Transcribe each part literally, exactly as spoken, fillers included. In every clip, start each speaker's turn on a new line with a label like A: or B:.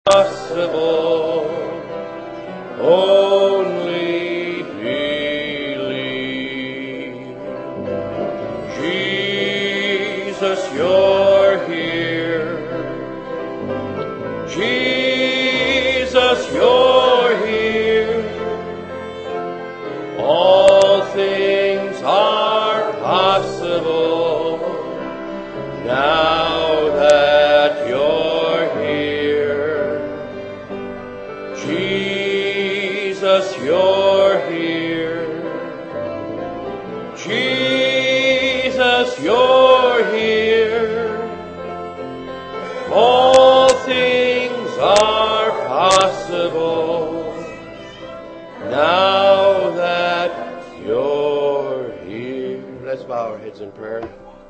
A: possible. Only believe. Jesus, you're here. Jesus, you're here. All things are possible now that you're here. Jesus, you're here. Jesus, you're here. All things are possible now that you're here. Let's bow our heads in prayer.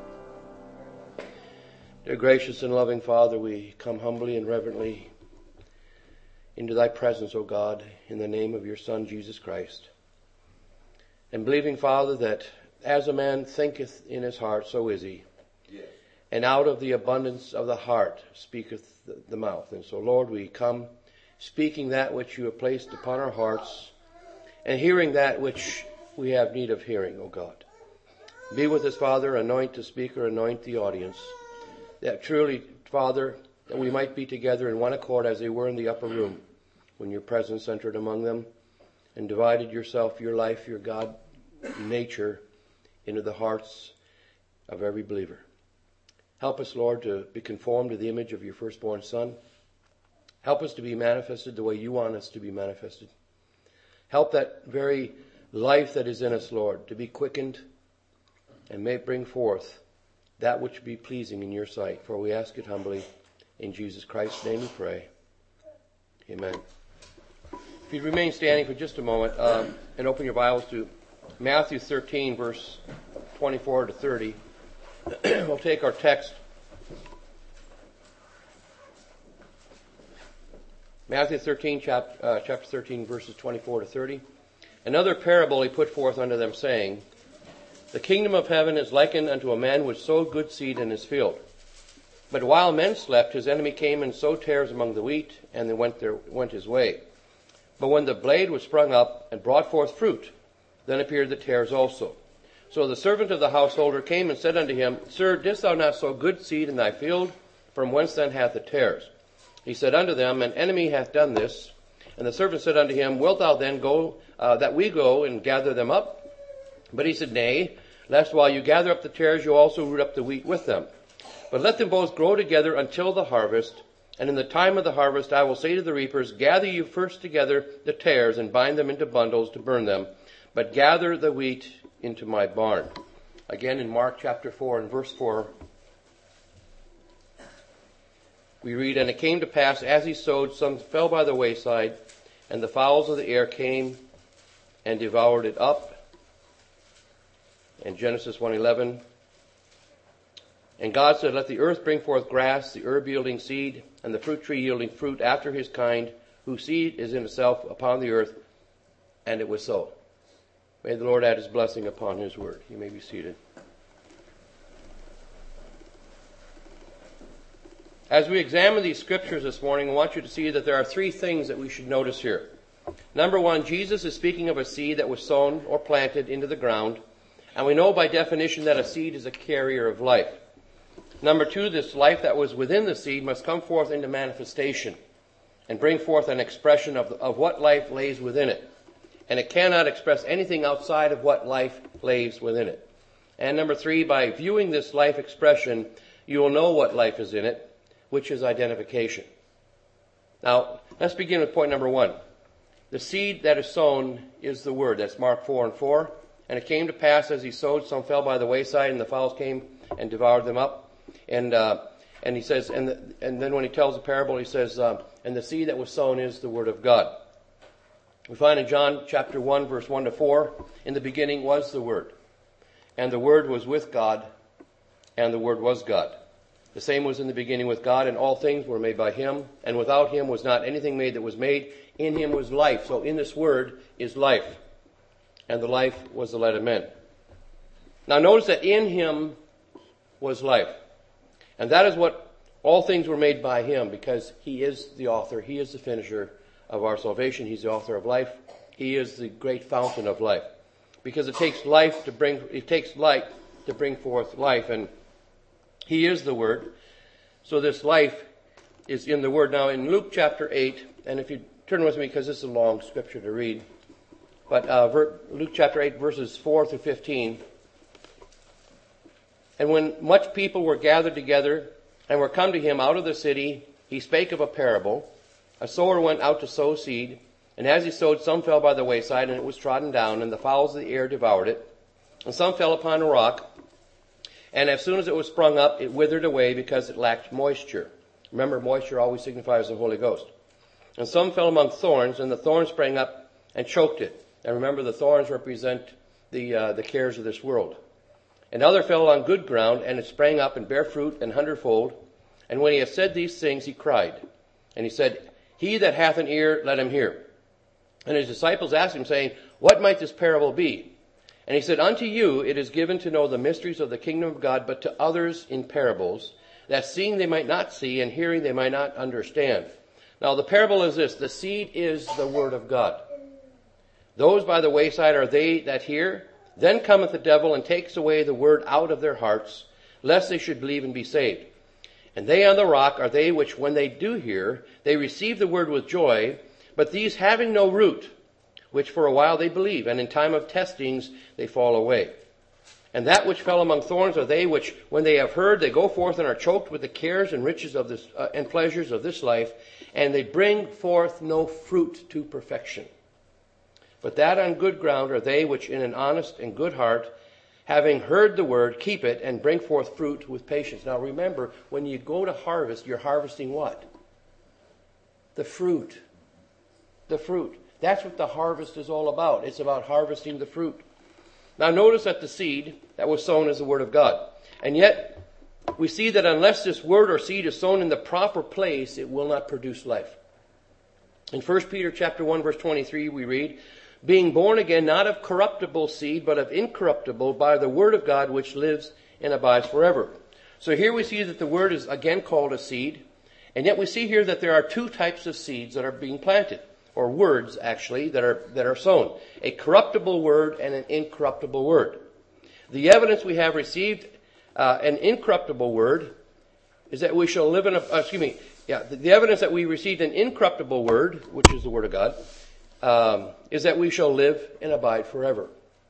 A: Dear gracious and loving Father, we come humbly and reverently into thy presence, O God, in the name of your Son, Jesus Christ. And believing, Father, that as a man thinketh in his heart, so is he. Yes. And out of the abundance of the heart speaketh the, the mouth. And so, Lord, we come speaking that which you have placed upon our hearts and hearing that which we have need of hearing, O God. Be with us, Father. Anoint the speaker, anoint the audience. That truly, Father, that we might be together in one accord as they were in the upper room when your presence entered among them and divided yourself, your life, your God nature into the hearts of every believer. Help us, Lord, to be conformed to the image of your firstborn Son. Help us to be manifested the way you want us to be manifested. Help that very life that is in us, Lord, to be quickened and may bring forth that which be pleasing in your sight. For we ask it humbly. In Jesus Christ's name we pray. Amen. If you remain standing for just a moment uh, and open your Bibles to Matthew thirteen, verse twenty-four to thirty. We'll take our text. Matthew thirteen, chap, uh, chapter thirteen, verses twenty-four to thirty. Another parable he put forth unto them, saying, The kingdom of heaven is likened unto a man which sowed good seed in his field. But while men slept, his enemy came and sowed tares among the wheat, and then went, their, went his way. But when the blade was sprung up and brought forth fruit, then appeared the tares also. So the servant of the householder came and said unto him, Sir, didst thou not sow good seed in thy field? From whence then hath the tares? He said unto them, An enemy hath done this. And the servant said unto him, Wilt thou then go, uh, that we go and gather them up? But he said, Nay, lest while you gather up the tares, you also root up the wheat with them. But let them both grow together until the harvest. And in the time of the harvest I will say to the reapers, Gather you first together the tares, and bind them into bundles to burn them. But gather the wheat into my barn. Again in Mark chapter four and verse four, we read, And it came to pass, as he sowed, some fell by the wayside, and the fowls of the air came and devoured it up. In Genesis one eleven, And God said, Let the earth bring forth grass, the herb yielding seed, and the fruit tree yielding fruit after his kind, whose seed is in itself upon the earth. And it was so. May the Lord add his blessing upon his word. You may be seated. As we examine these scriptures this morning, I want you to see that there are three things that we should notice here. Number one, Jesus is speaking of a seed that was sown or planted into the ground. And we know by definition that a seed is a carrier of life. Number two, this life that was within the seed must come forth into manifestation and bring forth an expression of, of what life lays within it. And it cannot express anything outside of what life lays within it. And number three, by viewing this life expression, you will know what life is in it, which is identification. Now, let's begin with point number one. The seed that is sown is the word. That's Mark four and four. And it came to pass as he sowed, some fell by the wayside, and the fowls came and devoured them up. And uh, and he says, and the, and then when he tells the parable, he says, uh, and the seed that was sown is the word of God. We find in John chapter one, verse one to four, in the beginning was the Word, and the Word was with God, and the Word was God. The same was in the beginning with God, and all things were made by him, and without him was not anything made that was made. In him was life. So in this Word is life, and the life was the light of men. Now notice that in him was life. And that is what All things were made by him because he is the author. He is the finisher of our salvation. He's the author of life. He is the great fountain of life. Because it takes life to bring, it takes light to bring forth life. And he is the Word. So this life is in the Word. Now in Luke chapter eight, and if you turn with me because this is a long scripture to read. But uh, Luke chapter eight verses four through fifteen. And when much people were gathered together and were come to him out of the city, he spake of a parable. A sower went out to sow seed, and as he sowed, some fell by the wayside, and it was trodden down, and the fowls of the air devoured it. And some fell upon a rock, and as soon as it was sprung up, it withered away because it lacked moisture. Remember, moisture always signifies the Holy Ghost. And some fell among thorns, and the thorns sprang up and choked it. And remember, the thorns represent the uh, the cares of this world. And other fell on good ground, and it sprang up and bare fruit an hundredfold. And when he had said these things, he cried. And he said, He that hath an ear, let him hear. And his disciples asked him, saying, What might this parable be? And he said, Unto you it is given to know the mysteries of the kingdom of God, but to others in parables, that seeing they might not see, and hearing they might not understand. Now the parable is this: the seed is the word of God. Those by the wayside are they that hear. Then cometh the devil and takes away the word out of their hearts, lest they should believe and be saved. And they on the rock are they which, when they do hear, they receive the word with joy, but these having no root, which for a while they believe, and in time of testings they fall away. And that which fell among thorns are they which, when they have heard, they go forth and are choked with the cares and riches of this uh, and pleasures of this life, and they bring forth no fruit to perfection. But that on good ground are they which in an honest and good heart, having heard the word, keep it and bring forth fruit with patience. Now remember, when you go to harvest, you're harvesting what? The fruit. The fruit. That's what the harvest is all about. It's about harvesting the fruit. Now notice that the seed that was sown is the word of God. And yet, we see that unless this word or seed is sown in the proper place, it will not produce life. In First Peter chapter one, verse twenty-three, we read, Being born again, not of corruptible seed, but of incorruptible, by the word of God, which lives and abides forever. So here we see that the word is again called a seed. And yet we see here that there are two types of seeds that are being planted. Or words, actually, that are that are sown. A corruptible word and an incorruptible word. The evidence we have received uh, an incorruptible word is that we shall live in a... Uh, excuse me. Yeah, the, the evidence that we received an incorruptible word, which is the word of God, um, is that we shall live and abide forever.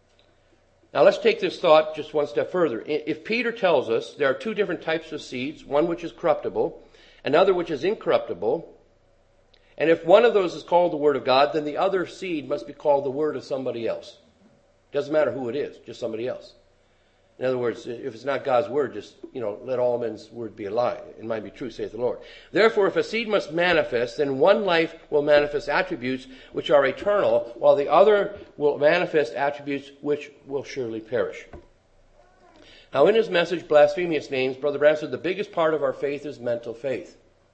A: Now let's take this thought just one step further. If Peter tells us there are two different types of seeds, one which is corruptible, another which is incorruptible, and if one of those is called the Word of God, then the other seed must be called the word of somebody else. Doesn't matter who it is, just somebody else. In other words, if it's not God's word, just, you know, let all men's word be a lie. It might be true, saith the Lord. Therefore, if a seed must manifest, then one life will manifest attributes which are eternal, while the other will manifest attributes which will surely perish. Now, in his message, Blasphemous Names, Brother Branham said the biggest part of our faith is mental faith.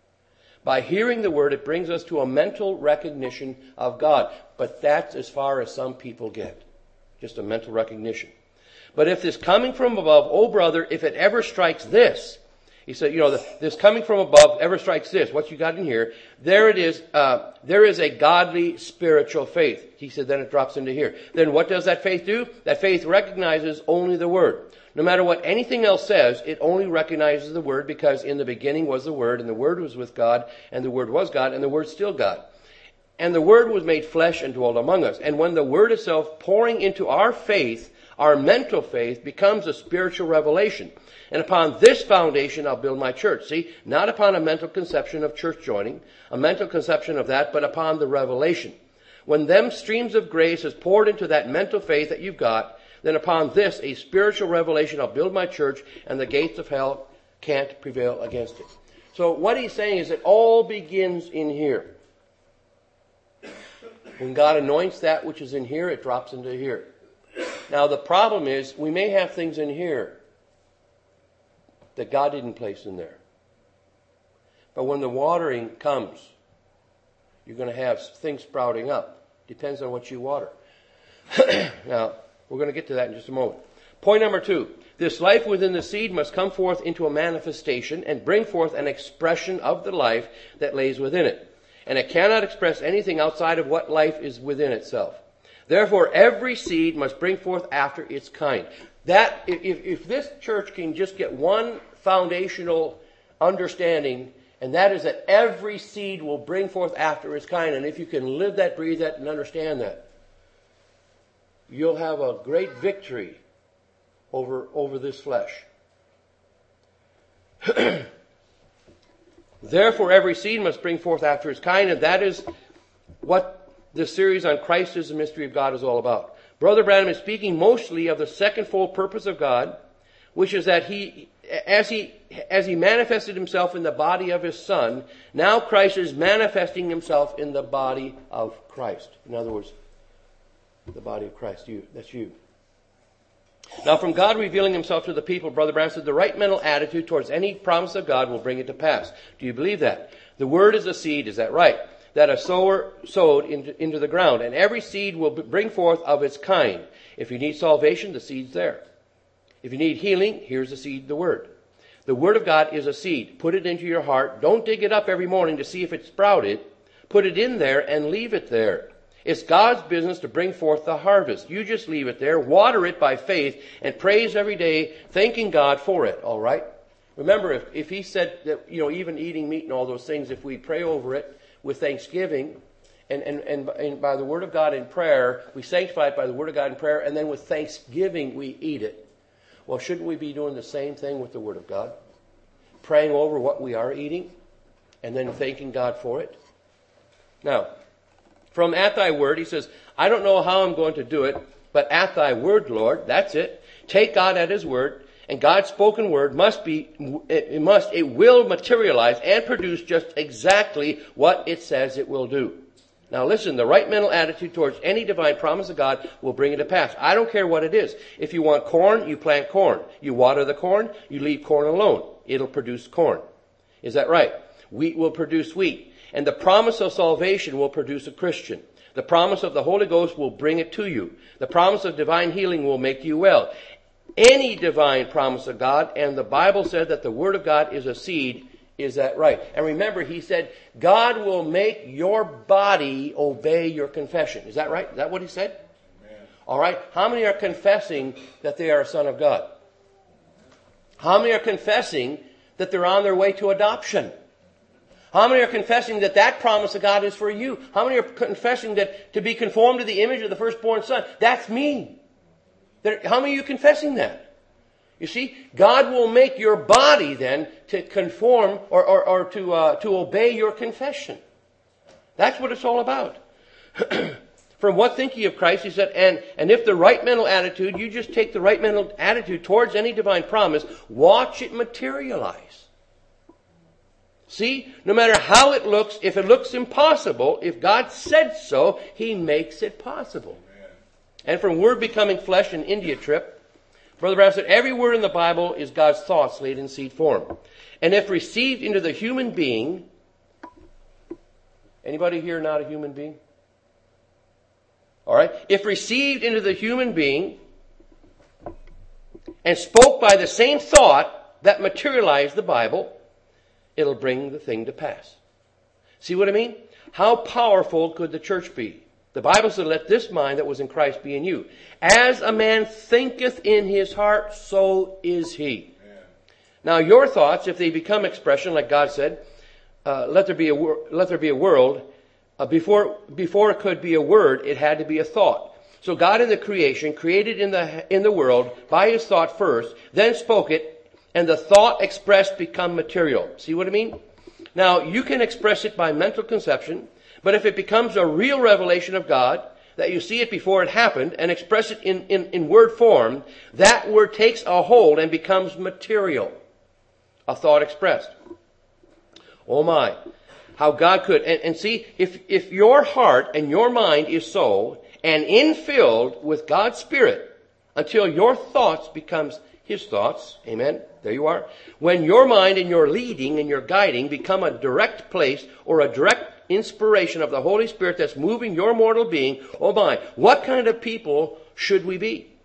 A: By hearing the word, it brings us to a mental recognition of God. But that's as far as some people get. Just a mental recognition. But if this coming from above, oh brother, if it ever strikes this, he said, you know, the, this coming from above ever strikes this, what you got in here, there it is, uh, there is a godly spiritual faith. He said, then it drops into here. Then what does that faith do? That faith recognizes only the word. No matter what anything else says, it only recognizes the word because in the beginning was the word, and the word was with God, and the word was God, and the word's still God. And the word was made flesh and dwelt among us. And when the word itself pouring into our faith, our mental faith, becomes a spiritual revelation. And upon this foundation I'll build my church. See, not upon a mental conception of church joining, a mental conception of that, but upon the revelation. When them streams of grace is poured into that mental faith that you've got, then upon this, a spiritual revelation, I'll build my church, and the gates of hell can't prevail against it. So what he's saying is it all begins in here. When God anoints that which is in here, it drops into here. Now the problem is, we may have things in here that God didn't place in there. But when the watering comes, you're going to have things sprouting up. Depends on what you water. Now, we're going to get to that in just a moment. Point number two. This life within the seed must come forth into a manifestation and bring forth an expression of the life that lays within it. And it cannot express anything outside of what life is within itself. Therefore, every seed must bring forth after its kind. That, if, if this church can just get one foundational understanding, and that is that every seed will bring forth after its kind, and if you can live that, breathe that, and understand that, you'll have a great victory over, over this flesh. Therefore, every seed must bring forth after its kind, and that is what this series on Christ is the mystery of God is all about. Brother Branham is speaking mostly of the secondfold purpose of God, which is that he, as he, as he manifested himself in the body of his Son, now Christ is manifesting himself in the body of Christ. In other words, the body of Christ. You, that's you. Now, from God revealing himself to the people, Brother Branham said, the right mental attitude towards any promise of God will bring it to pass. Do you believe that? The word is a seed, is that right? That a sower sowed into, into the ground, and every seed will bring forth of its kind. If you need salvation, the seed's there. If you need healing, here's the seed, the word. The word of God is a seed. Put it into your heart. Don't dig it up every morning to see if it sprouted. Put it in there and leave it there. It's God's business to bring forth the harvest. You just leave it there, water it by faith, and praise every day, thanking God for it, all right? Remember, if, if he said that, you know, even eating meat and all those things, if we pray over it with thanksgiving, and, and, and, and by the word of God in prayer, we sanctify it by the word of God in prayer, and then with thanksgiving we eat it. Well, shouldn't we be doing the same thing with the word of God? Praying over what we are eating, and then thanking God for it? Now, from at thy word, he says, I don't know how I'm going to do it, but at thy word, Lord, that's it. Take God at his word, and God's spoken word must be, it must, it will materialize and produce just exactly what it says it will do. Now listen, the right mental attitude towards any divine promise of God will bring it to pass. I don't care what it is. If you want corn, you plant corn. You water the corn, you leave corn alone. It'll produce corn. Is that right? Wheat will produce wheat. And the promise of salvation will produce a Christian. The promise of the Holy Ghost will bring it to you. The promise of divine healing will make you well. Any divine promise of God, and the Bible said that the Word of God is a seed, is that right? And remember, he said, God will make your body obey your confession. Is that right? Is that what he said? Amen. All right. How many are confessing that they are a son of God? How many are confessing that they're on their way to adoption? How many are confessing that that promise of God is for you? How many are confessing that to be conformed to the image of the firstborn son, that's me? How many are you confessing that? You see, God will make your body then to conform or, or, or to, uh, to obey your confession. That's what it's all about. From what think ye of Christ, he said, and, and if the right mental attitude, you just take the right mental attitude towards any divine promise, watch it materialize. See, no matter how it looks, if it looks impossible, if God said so, he makes it possible. Amen. And from word becoming flesh, an India trip, Brother Branham said, every word in the Bible is God's thoughts laid in seed form. And if received into the human being, anybody here not a human being? All right. If received into the human being and spoke by the same thought that materialized the Bible, it'll bring the thing to pass. See what I mean? How powerful could the church be? The Bible said, let this mind that was in Christ be in you. As a man thinketh in his heart, so is he. Amen. Now your thoughts, if they become expression, like God said, uh, let there be a wor- let there be a world. Uh, before before it could be a word, it had to be a thought. So God in the creation created in the in the world by his thought first, then spoke it, and the thought expressed become material. See what I mean? Now you can express it by mental conception. But if it becomes a real revelation of God, that you see it before it happened and express it in, in, in word form, that word takes a hold and becomes material. A thought expressed. Oh my. How God could. And, and see, if, if your heart and your mind is so and infilled with God's Spirit until your thoughts becomes His thoughts, amen, there you are. When your mind and your leading and your guiding become a direct place or a direct inspiration of the Holy Spirit that's moving your mortal being, oh my, what kind of people should we be?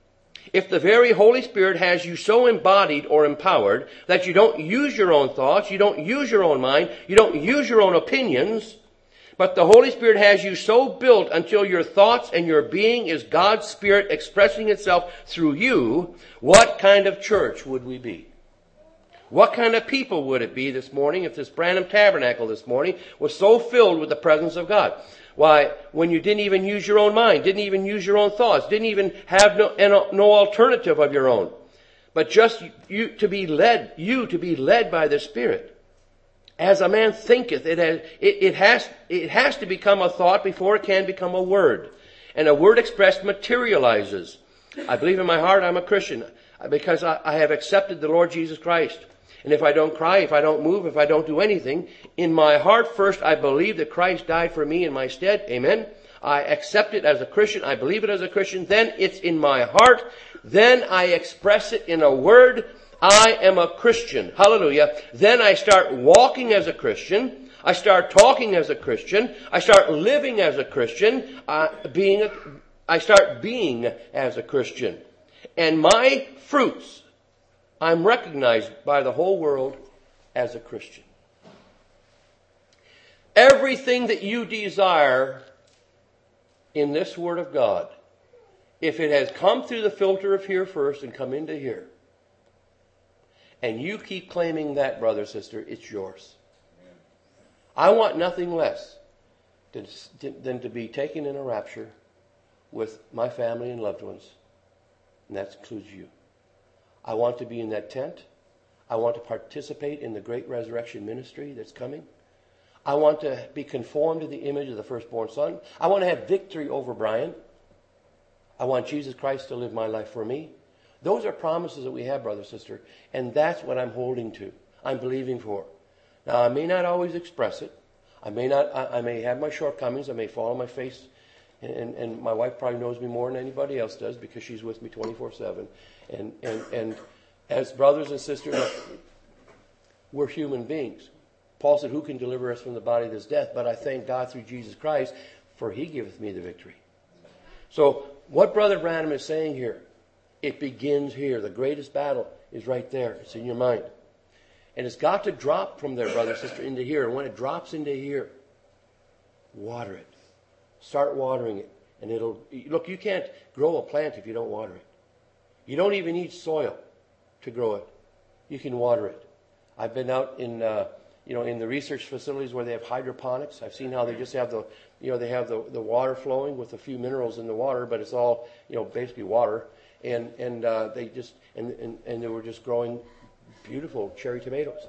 A: If the very Holy Spirit has you so embodied or empowered that you don't use your own thoughts, you don't use your own mind, you don't use your own opinions, but the Holy Spirit has you so built until your thoughts and your being is God's Spirit expressing itself through you, what kind of church would we be? What kind of people would it be this morning if this Branham Tabernacle this morning was so filled with the presence of God? Why, when you didn't even use your own mind, didn't even use your own thoughts, didn't even have no, no alternative of your own, but just you to be led, you to be led by the Spirit. As a man thinketh, it has, it, it has, it has to become a thought before it can become a word. And a word expressed materializes. I believe in my heart I'm a Christian because I, I have accepted the Lord Jesus Christ. And if I don't cry, if I don't move, if I don't do anything, in my heart first I believe that Christ died for me in my stead. Amen. I accept it as a Christian. I believe it as a Christian. Then it's in my heart. Then I express it in a word. I am a Christian. Hallelujah. Then I start walking as a Christian. I start talking as a Christian. I start living as a Christian. Uh, being a, I start being as a Christian. And my fruits, I'm recognized by the whole world as a Christian. Everything that you desire in this Word of God, if it has come through the filter of here first and come into here, and you keep claiming that, brother, sister, it's yours. I want nothing less than, than to be taken in a rapture with my family and loved ones. And that includes you. I want to be in that tent. I want to participate in the great resurrection ministry that's coming. I want to be conformed to the image of the firstborn son. I want to have victory over Brian. I want Jesus Christ to live my life for me. Those are promises that we have, brother, sister. And that's what I'm holding to. I'm believing for. Now, I may not always express it. I may not, I, I may have my shortcomings. I may fall on my face. And, and, and my wife probably knows me more than anybody else does because she's with me twenty-four seven. And, and, and as brothers and sisters, we're human beings. Paul said, who can deliver us from the body of this death? But I thank God through Jesus Christ, for he giveth me the victory. So what Brother Branham is saying here, it begins here. The greatest battle is right there. It's in your mind. And it's got to drop from there, brother, sister, into here. And when it drops into here, water it. Start watering it. And it'll, look, you can't grow a plant if you don't water it. You don't even need soil to grow it. You can water it. I've been out in, uh, you know, in the research facilities where they have hydroponics. I've seen how they just have the, you know, they have the, the water flowing with a few minerals in the water, but it's all, you know, basically water. And, and, uh, they just, and, and, and they were just growing beautiful cherry tomatoes.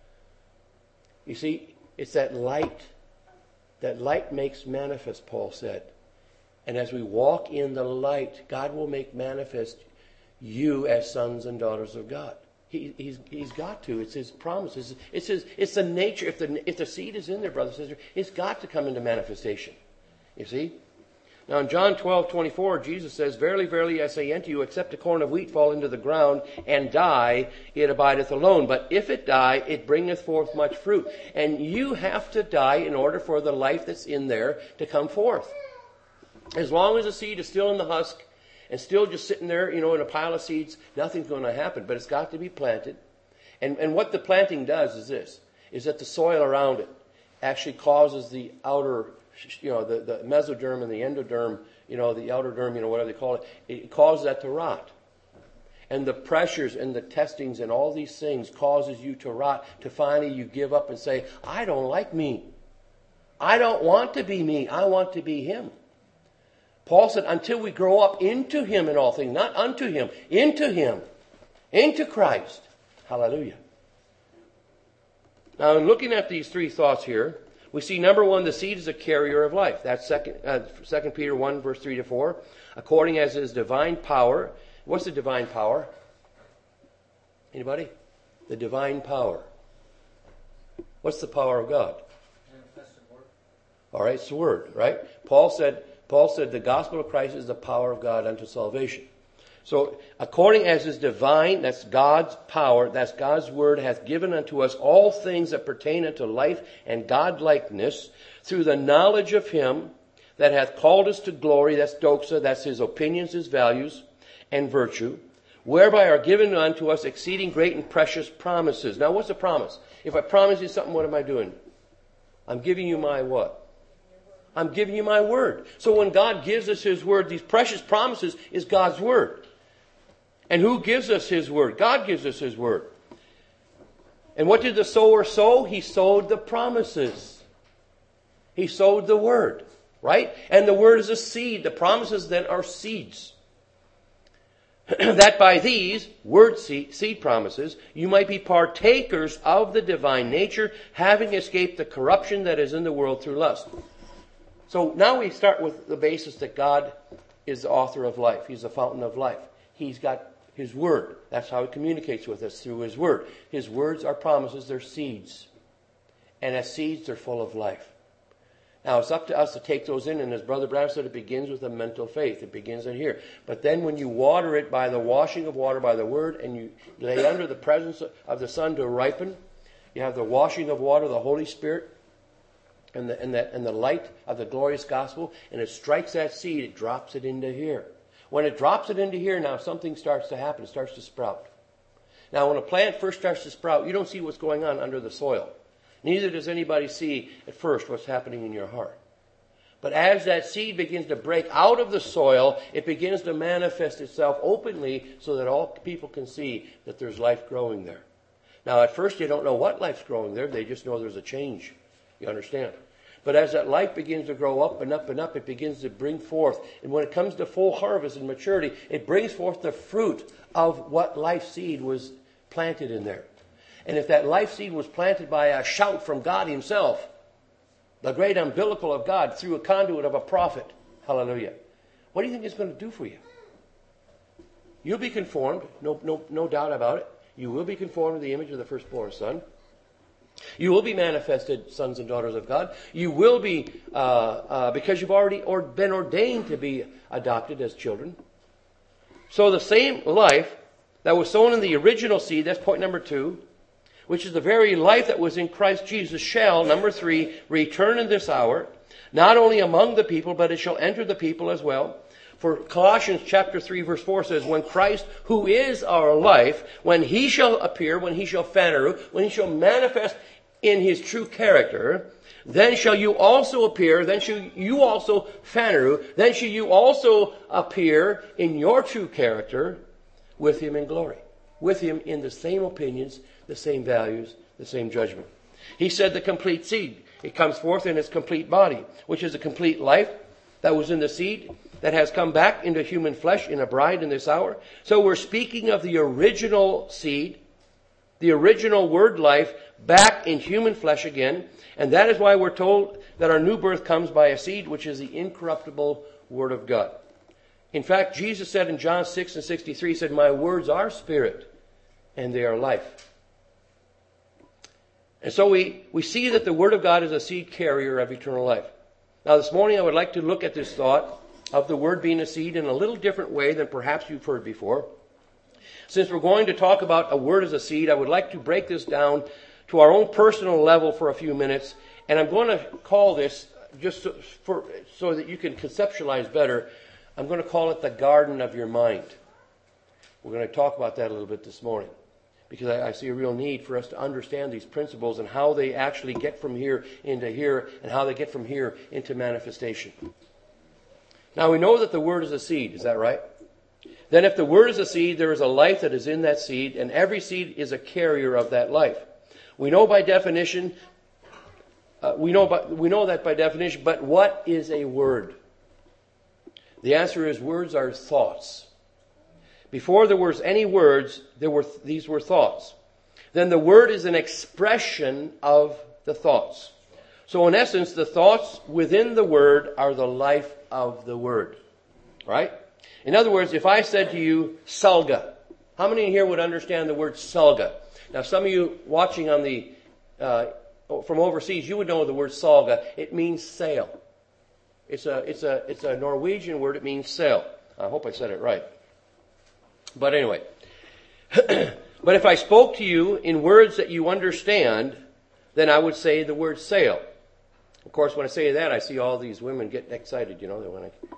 A: You see, it's that light. That light makes manifest, Paul said. And as we walk in the light, God will make manifest you as sons and daughters of God. He, he's, he's got to. It's his promise. It's, it's, his, it's the nature. If the, if the seed is in there, brother and sister, it's got to come into manifestation. You see? Now in John twelve twenty-four, Jesus says, verily, verily, I say unto you, except a corn of wheat fall into the ground and die, it abideth alone. But if it die, it bringeth forth much fruit. And you have to die in order for the life that's in there to come forth. As long as the seed is still in the husk, and still just sitting there, you know, in a pile of seeds, nothing's going to happen. But it's got to be planted. And, and what the planting does is this, is that the soil around it actually causes the outer, you know, the, the mesoderm and the endoderm, you know, the outer derm, you know, whatever they call it, it causes that to rot. And the pressures and the testings and all these things causes you to rot, to finally you give up and say, I don't like me. I don't want to be me. I want to be him. Paul said, until we grow up into him in all things, not unto him, into him, into Christ. Hallelujah. Now, in looking at these three thoughts here, we see, number one, the seed is a carrier of life. That's second, uh, Second Peter one, verse three to four. According as his divine power. What's the divine power? Anybody? The divine power. What's the power of God? All right, it's the word, right? Paul said, Paul said the gospel of Christ is the power of God unto salvation. So, according as his divine, that's God's power, that's God's word, hath given unto us all things that pertain unto life and godlikeness, through the knowledge of him that hath called us to glory, that's doxa, that's his opinions, his values, and virtue, whereby are given unto us exceeding great and precious promises. Now, what's a promise? If I promise you something, what am I doing? I'm giving you my what? I'm giving you my word. So when God gives us His word, these precious promises is God's word. And who gives us His word? God gives us His word. And what did the sower sow? He sowed the promises. He sowed the word, right? And the word is a seed. The promises then are seeds. That by these word seed, seed promises, you might be partakers of the divine nature, having escaped the corruption that is in the world through lust. So now we start with the basis that God is the author of life. He's the fountain of life. He's got His word. That's how He communicates with us, through His word. His words are promises. They're seeds. And as seeds, they're full of life. Now, it's up to us to take those in. And as Brother Brown said, it begins with a mental faith. It begins in here. But then when you water it by the washing of water by the word, and you lay under the presence of the sun to ripen, you have the washing of water, the Holy Spirit, and the, and the, and the light of the glorious gospel, and it strikes that seed, it drops it into here. When it drops it into here, now something starts to happen. It starts to sprout. Now, when a plant first starts to sprout, you don't see what's going on under the soil. Neither does anybody see at first what's happening in your heart. But as that seed begins to break out of the soil, it begins to manifest itself openly so that all people can see that there's life growing there. Now, at first, they don't know what life's growing there. They just know there's a change. You understand? But as that life begins to grow up and up and up, it begins to bring forth. And when it comes to full harvest and maturity, it brings forth the fruit of what life seed was planted in there. And if that life seed was planted by a shout from God Himself, the great umbilical of God through a conduit of a prophet, hallelujah, what do you think it's going to do for you? You'll be conformed, no, no, no doubt about it. You will be conformed to the image of the firstborn son. You will be manifested sons and daughters of God. You will be, uh, uh, because you've already or been ordained to be adopted as children. So the same life that was sown in the original seed, that's point number two, which is the very life that was in Christ Jesus, shall, number three, return in this hour, not only among the people, but it shall enter the people as well. For Colossians chapter three verse four says, when Christ, who is our life, when He shall appear, when He shall phaneru, when He shall manifest in His true character, then shall you also appear, then shall you also phaneru, then shall you also appear in your true character with Him in glory. With Him in the same opinions, the same values, the same judgment. He said the complete seed. It comes forth in its complete body, which is a complete life that was in the seed, that has come back into human flesh in a bride in this hour. So we're speaking of the original seed, the original word life, back in human flesh again. And that is why we're told that our new birth comes by a seed, which is the incorruptible Word of God. In fact, Jesus said in John six and sixty-three, He said, my words are spirit and they are life. And so we, we see that the Word of God is a seed carrier of eternal life. Now this morning I would like to look at this thought of the Word being a seed in a little different way than perhaps you've heard before. Since we're going to talk about a word as a seed, I would like to break this down to our own personal level for a few minutes. And I'm going to call this, just so, for, so that you can conceptualize better, I'm going to call it the garden of your mind. We're going to talk about that a little bit this morning, because I, I see a real need for us to understand these principles and how they actually get from here into here and how they get from here into manifestation. Now we know that the Word is a seed, is that right? Then if the Word is a seed, there is a life that is in that seed, and every seed is a carrier of that life. We know by definition, uh, we know by, we know that by definition, but what is a word? The answer is words are thoughts. Before there was any words, there were these were thoughts. Then the word is an expression of the thoughts. So in essence, the thoughts within the word are the life of the word. Right? In other words, if I said to you, salga, how many here would understand the word salga? Now, some of you watching on the uh, from overseas, you would know the word salga. It means sail. It's a it's a it's a Norwegian word. It means sail. I hope I said it right. But anyway, but if I spoke to you in words that you understand, then I would say the word sail. Of course, when I say that, I see all these women getting excited. You know, they want to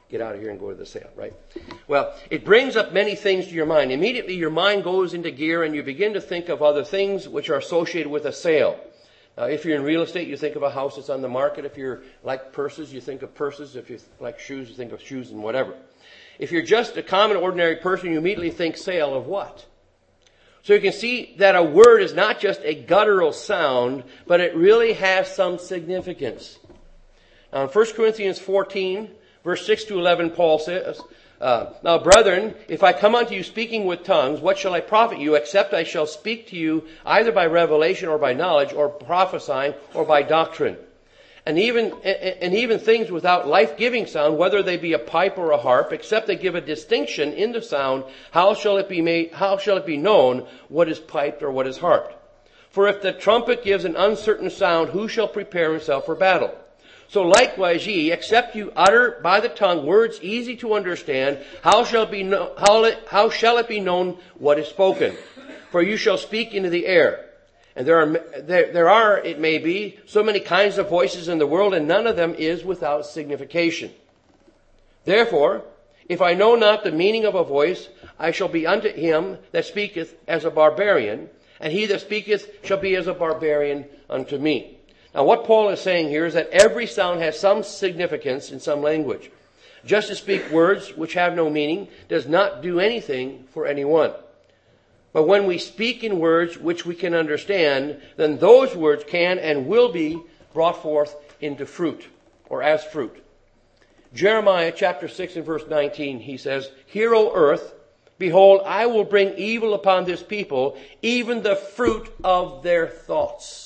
A: get out of here and go to the sale, right? Well, it brings up many things to your mind. Immediately your mind goes into gear and you begin to think of other things which are associated with a sale. Uh, if you're in real estate, you think of a house that's on the market. If you're like purses, you think of purses. If you like shoes, you think of shoes and whatever. If you're just a common, ordinary person, you immediately think sale of what? So you can see that a word is not just a guttural sound, but it really has some significance. Now in First Corinthians fourteen, verse six to eleven, Paul says, Uh, now, brethren, if I come unto you speaking with tongues, what shall I profit you, except I shall speak to you either by revelation or by knowledge, or prophesying, or by doctrine? And even and even things without life-giving sound, whether they be a pipe or a harp, except they give a distinction in the sound, how shall it be made? How shall it be known what is piped or what is harped? For if the trumpet gives an uncertain sound, who shall prepare himself for battle? So likewise ye, except you utter by the tongue words easy to understand, how shall it be no, how, it, how shall it be known what is spoken? For you shall speak into the air. And there are, there, there are, it may be, so many kinds of voices in the world, and none of them is without signification. Therefore, if I know not the meaning of a voice, I shall be unto him that speaketh as a barbarian, and he that speaketh shall be as a barbarian unto me. Now what Paul is saying here is that every sound has some significance in some language. Just to speak words which have no meaning does not do anything for anyone. But when we speak in words which we can understand, then those words can and will be brought forth into fruit, or as fruit. Jeremiah chapter six and verse nineteen, he says, Hear, O earth, behold, I will bring evil upon this people, even the fruit of their thoughts.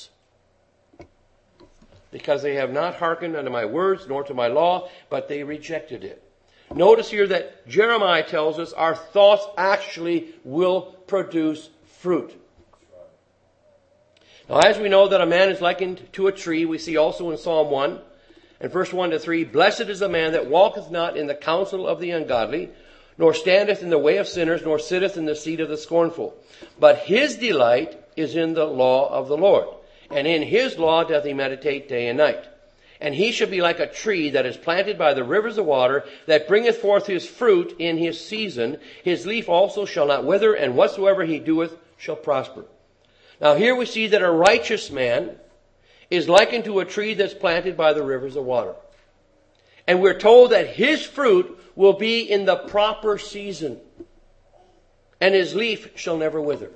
A: Because they have not hearkened unto my words, nor to my law, but they rejected it. Notice here that Jeremiah tells us our thoughts actually will produce fruit. Now, as we know that a man is likened to a tree, we see also in Psalm one, and verse one to three, Blessed is the man that walketh not in the counsel of the ungodly, nor standeth in the way of sinners, nor sitteth in the seat of the scornful. But his delight is in the law of the Lord. And in his law doth he meditate day and night. And he shall be like a tree that is planted by the rivers of water, that bringeth forth his fruit in his season. His leaf also shall not wither, and whatsoever he doeth shall prosper. Now here we see that a righteous man is likened to a tree that's planted by the rivers of water. And we're told that his fruit will be in the proper season. And his leaf shall never wither.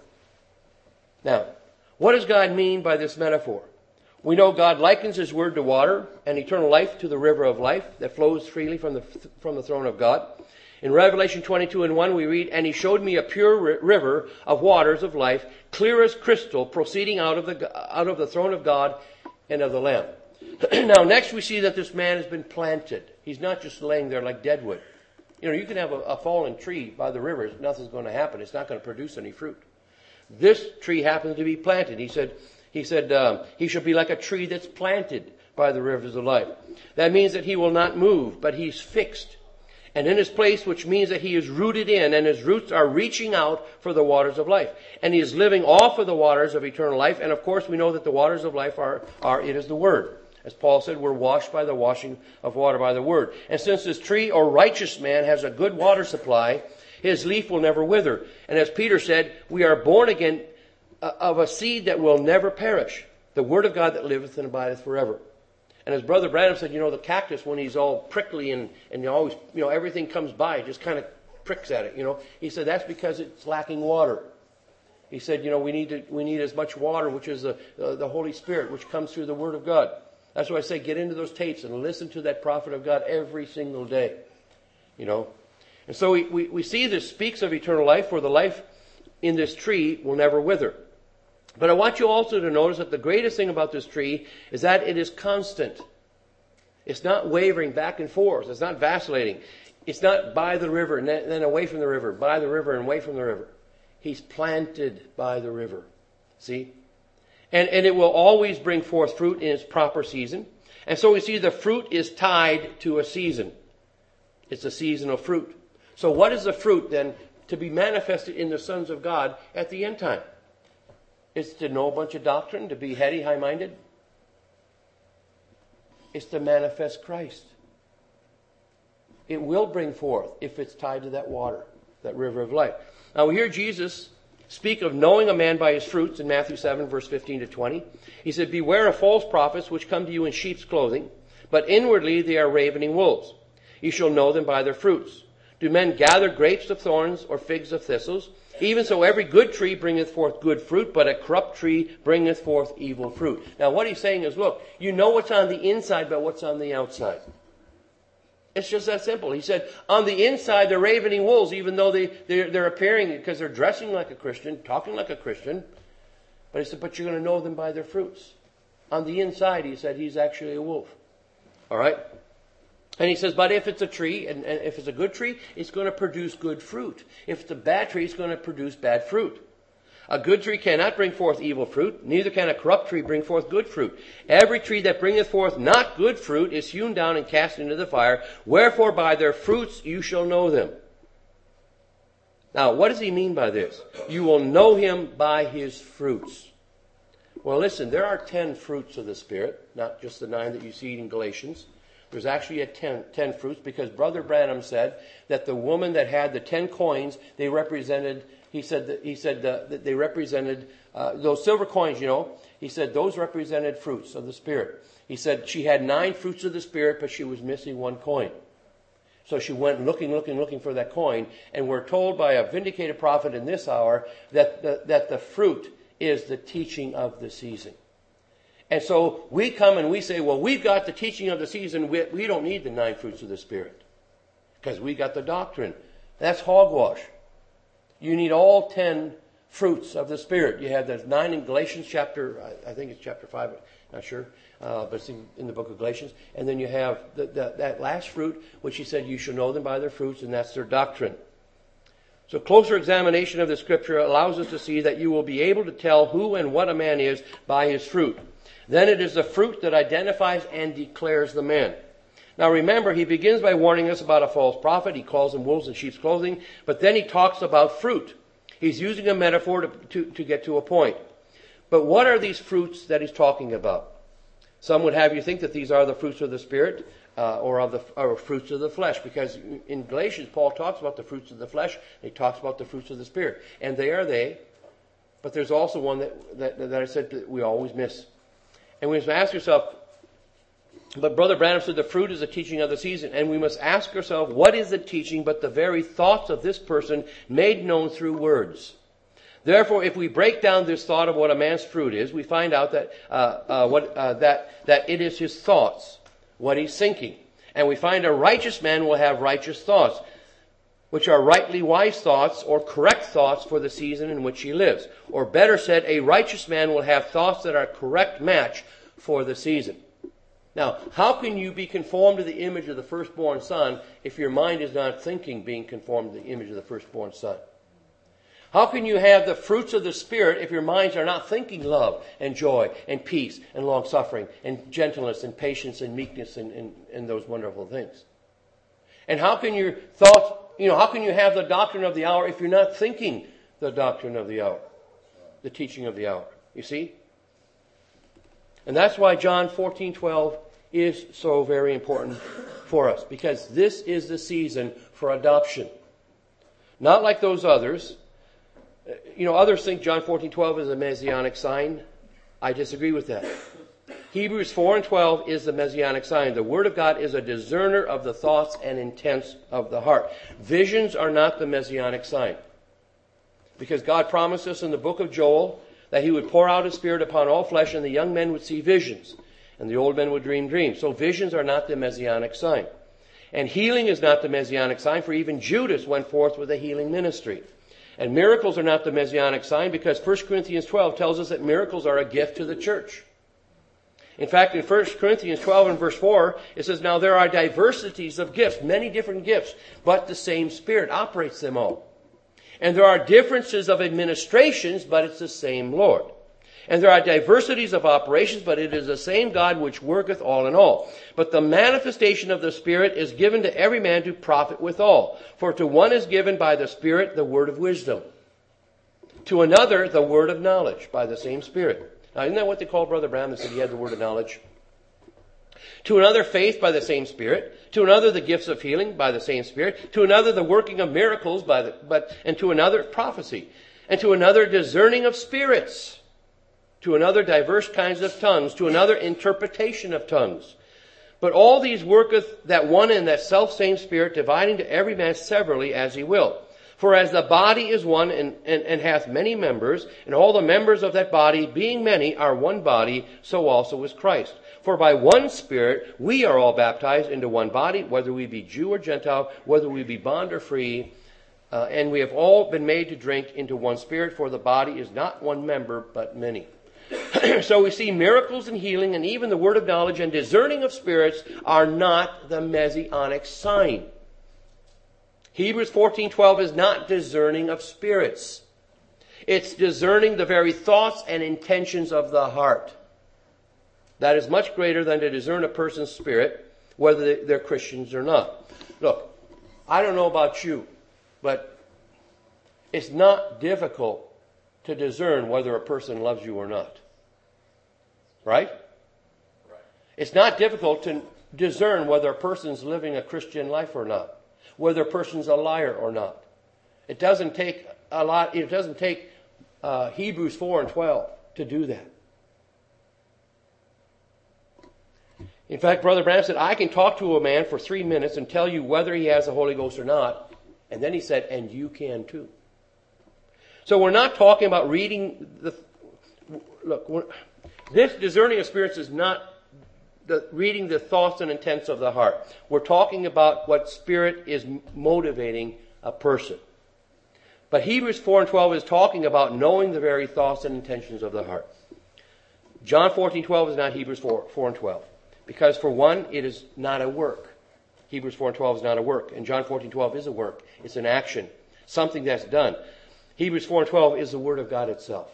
A: Now, what does God mean by this metaphor? We know God likens his word to water and eternal life to the river of life that flows freely from the, from the throne of God. In Revelation twenty-two and one we read, And he showed me a pure river of waters of life, clear as crystal, proceeding out of the, out of the throne of God and of the Lamb. Now next we see that this man has been planted. He's not just laying there like deadwood. You know, you can have a, a fallen tree by the rivers, nothing's going to happen. It's not going to produce any fruit. This tree happens to be planted. He said, he said, um, he shall be like a tree that's planted by the rivers of life. That means that he will not move, but he's fixed. And in his place, which means that he is rooted in, and his roots are reaching out for the waters of life. And he is living off of the waters of eternal life. And of course, we know that the waters of life are, are it is the Word. As Paul said, we're washed by the washing of water by the Word. And since this tree or righteous man has a good water supply, his leaf will never wither. And as Peter said, we are born again of a seed that will never perish. The word of God that liveth and abideth forever. And as Brother Branham said, you know, the cactus, when he's all prickly and, and you always, you know, everything comes by, it just kind of pricks at it, you know. He said that's because it's lacking water. He said, you know, we need to, we need as much water, which is the, the, the Holy Spirit, which comes through the Word of God. That's why I say get into those tapes and listen to that prophet of God every single day. You know. And so we, we, we see this speaks of eternal life, for the life in this tree will never wither. But I want you also to notice that the greatest thing about this tree is that it is constant. It's not wavering back and forth. It's not vacillating. It's not by the river and then away from the river, by the river and away from the river. He's planted by the river. See? And, and it will always bring forth fruit in its proper season. And so we see the fruit is tied to a season. It's a season of fruit. So what is the fruit then to be manifested in the sons of God at the end time? It's to know a bunch of doctrine, to be heady, high-minded. It's to manifest Christ. It will bring forth if it's tied to that water, that river of life. Now we hear Jesus speak of knowing a man by his fruits in Matthew seven, verse fifteen to twenty. He said, beware of false prophets which come to you in sheep's clothing, but inwardly they are ravening wolves. You shall know them by their fruits. Do men gather grapes of thorns or figs of thistles? Even so every good tree bringeth forth good fruit, but a corrupt tree bringeth forth evil fruit. Now what he's saying is, look, you know what's on the inside by what's on the outside. It's just that simple. He said, on the inside, they're ravening wolves, even though they, they're, they're appearing, because they're dressing like a Christian, talking like a Christian. But he said, but you're going to know them by their fruits. On the inside, he said, he's actually a wolf. All right? And he says, but if it's a tree, and, and if it's a good tree, it's going to produce good fruit. If it's a bad tree, it's going to produce bad fruit. A good tree cannot bring forth evil fruit, neither can a corrupt tree bring forth good fruit. Every tree that bringeth forth not good fruit is hewn down and cast into the fire. Wherefore by their fruits you shall know them. Now, what does he mean by this? You will know him by his fruits. Well, listen, there are ten fruits of the Spirit, not just the nine that you see in Galatians. There's actually a ten, ten fruits, because Brother Branham said that the woman that had the ten coins, they represented, he said that, he said that, that they represented, uh, those silver coins, you know, he said those represented fruits of the Spirit. He said she had nine fruits of the Spirit, but she was missing one coin. So she went looking, looking, looking for that coin, and we're told by a vindicated prophet in this hour that the, that the fruit is the teaching of the season. And so we come and we say, well, we've got the teaching of the season. We, we don't need the nine fruits of the Spirit because we got the doctrine. That's hogwash. You need all ten fruits of the Spirit. You have the nine in Galatians chapter, I, I think it's chapter five, not sure, uh, but it's in, in the book of Galatians. And then you have the, the, that last fruit, which he said, you shall know them by their fruits, and that's their doctrine. So closer examination of the Scripture allows us to see that you will be able to tell who and what a man is by his fruit. Then it is the fruit that identifies and declares the man. Now remember, he begins by warning us about a false prophet. He calls them wolves in sheep's clothing. But then he talks about fruit. He's using a metaphor to, to, to get to a point. But what are these fruits that he's talking about? Some would have you think that these are the fruits of the Spirit uh, or of the or fruits of the flesh. Because in Galatians, Paul talks about the fruits of the flesh. He talks about the fruits of the Spirit. And they are they. But there's also one that, that, that I said that we always miss. And we must ask ourselves, but Brother Branham said the fruit is the teaching of the season. And we must ask ourselves, what is the teaching but the very thoughts of this person made known through words? Therefore, if we break down this thought of what a man's fruit is, we find out that uh, uh, what uh, that that it is his thoughts, what he's thinking. And we find a righteous man will have righteous thoughts, which are rightly wise thoughts or correct thoughts for the season in which he lives. Or better said, a righteous man will have thoughts that are a correct match for the season. Now, how can you be conformed to the image of the firstborn son if your mind is not thinking being conformed to the image of the firstborn son? How can you have the fruits of the Spirit if your minds are not thinking love and joy and peace and long-suffering and gentleness and patience and meekness and, and, and those wonderful things? And how can your thoughts, you know, how can you have the doctrine of the hour if you're not thinking the doctrine of the hour, the teaching of the hour? You see? And that's why John fourteen twelve is so very important for us, because this is the season for adoption. Not like those others. You know, others think John fourteen twelve is a messianic sign. I disagree with that. Hebrews four and twelve is the messianic sign. The Word of God is a discerner of the thoughts and intents of the heart. Visions are not the messianic sign. Because God promised us in the book of Joel that he would pour out his Spirit upon all flesh, and the young men would see visions, and the old men would dream dreams. So visions are not the messianic sign. And healing is not the messianic sign, for even Judas went forth with a healing ministry. And miracles are not the messianic sign, because First Corinthians twelve tells us that miracles are a gift to the church. In fact, in First Corinthians twelve and verse four, it says, now there are diversities of gifts, many different gifts, but the same Spirit operates them all. And there are differences of administrations, but it's the same Lord. And there are diversities of operations, but it is the same God which worketh all in all. But the manifestation of the Spirit is given to every man to profit withal. For to one is given by the Spirit the word of wisdom. To another the word of knowledge by the same Spirit. Now, isn't that what they called Brother Branham? They said he had the word of knowledge. To another, faith by the same Spirit. To another, the gifts of healing by the same Spirit. To another, the working of miracles by the, but, and to another, prophecy. And to another, discerning of spirits. To another, diverse kinds of tongues. To another, interpretation of tongues. But all these worketh that one and that selfsame Spirit, dividing to every man severally as he will. For as the body is one and, and, and hath many members, and all the members of that body, being many, are one body, so also is Christ. For by one Spirit we are all baptized into one body, whether we be Jew or Gentile, whether we be bond or free, uh, and we have all been made to drink into one Spirit, for the body is not one member, but many. So we see miracles and healing, and even the word of knowledge and discerning of spirits are not the Messianic sign. Hebrews fourteen twelve is not discerning of spirits. It's discerning the very thoughts and intentions of the heart. That is much greater than to discern a person's spirit, whether they're Christians or not. Look, I don't know about you, but it's not difficult to discern whether a person loves you or not. Right? Right. It's not difficult to discern whether a person's living a Christian life or not. Whether a person's a liar or not. It doesn't take a lot, it doesn't take uh, Hebrews four and twelve to do that. In fact, Brother Branham said, I can talk to a man for three minutes and tell you whether he has the Holy Ghost or not. And then he said, and you can too. So we're not talking about reading the, look, this discerning of spirits is not The, reading the thoughts and intents of the heart. We're talking about what spirit is motivating a person. But Hebrews four and twelve is talking about knowing the very thoughts and intentions of the heart. John fourteen twelve is not Hebrews four, four and twelve. Because for one, it is not a work. Hebrews four and twelve is not a work. And John fourteen twelve is a work. It's an action. Something that's done. Hebrews four and twelve is the Word of God itself.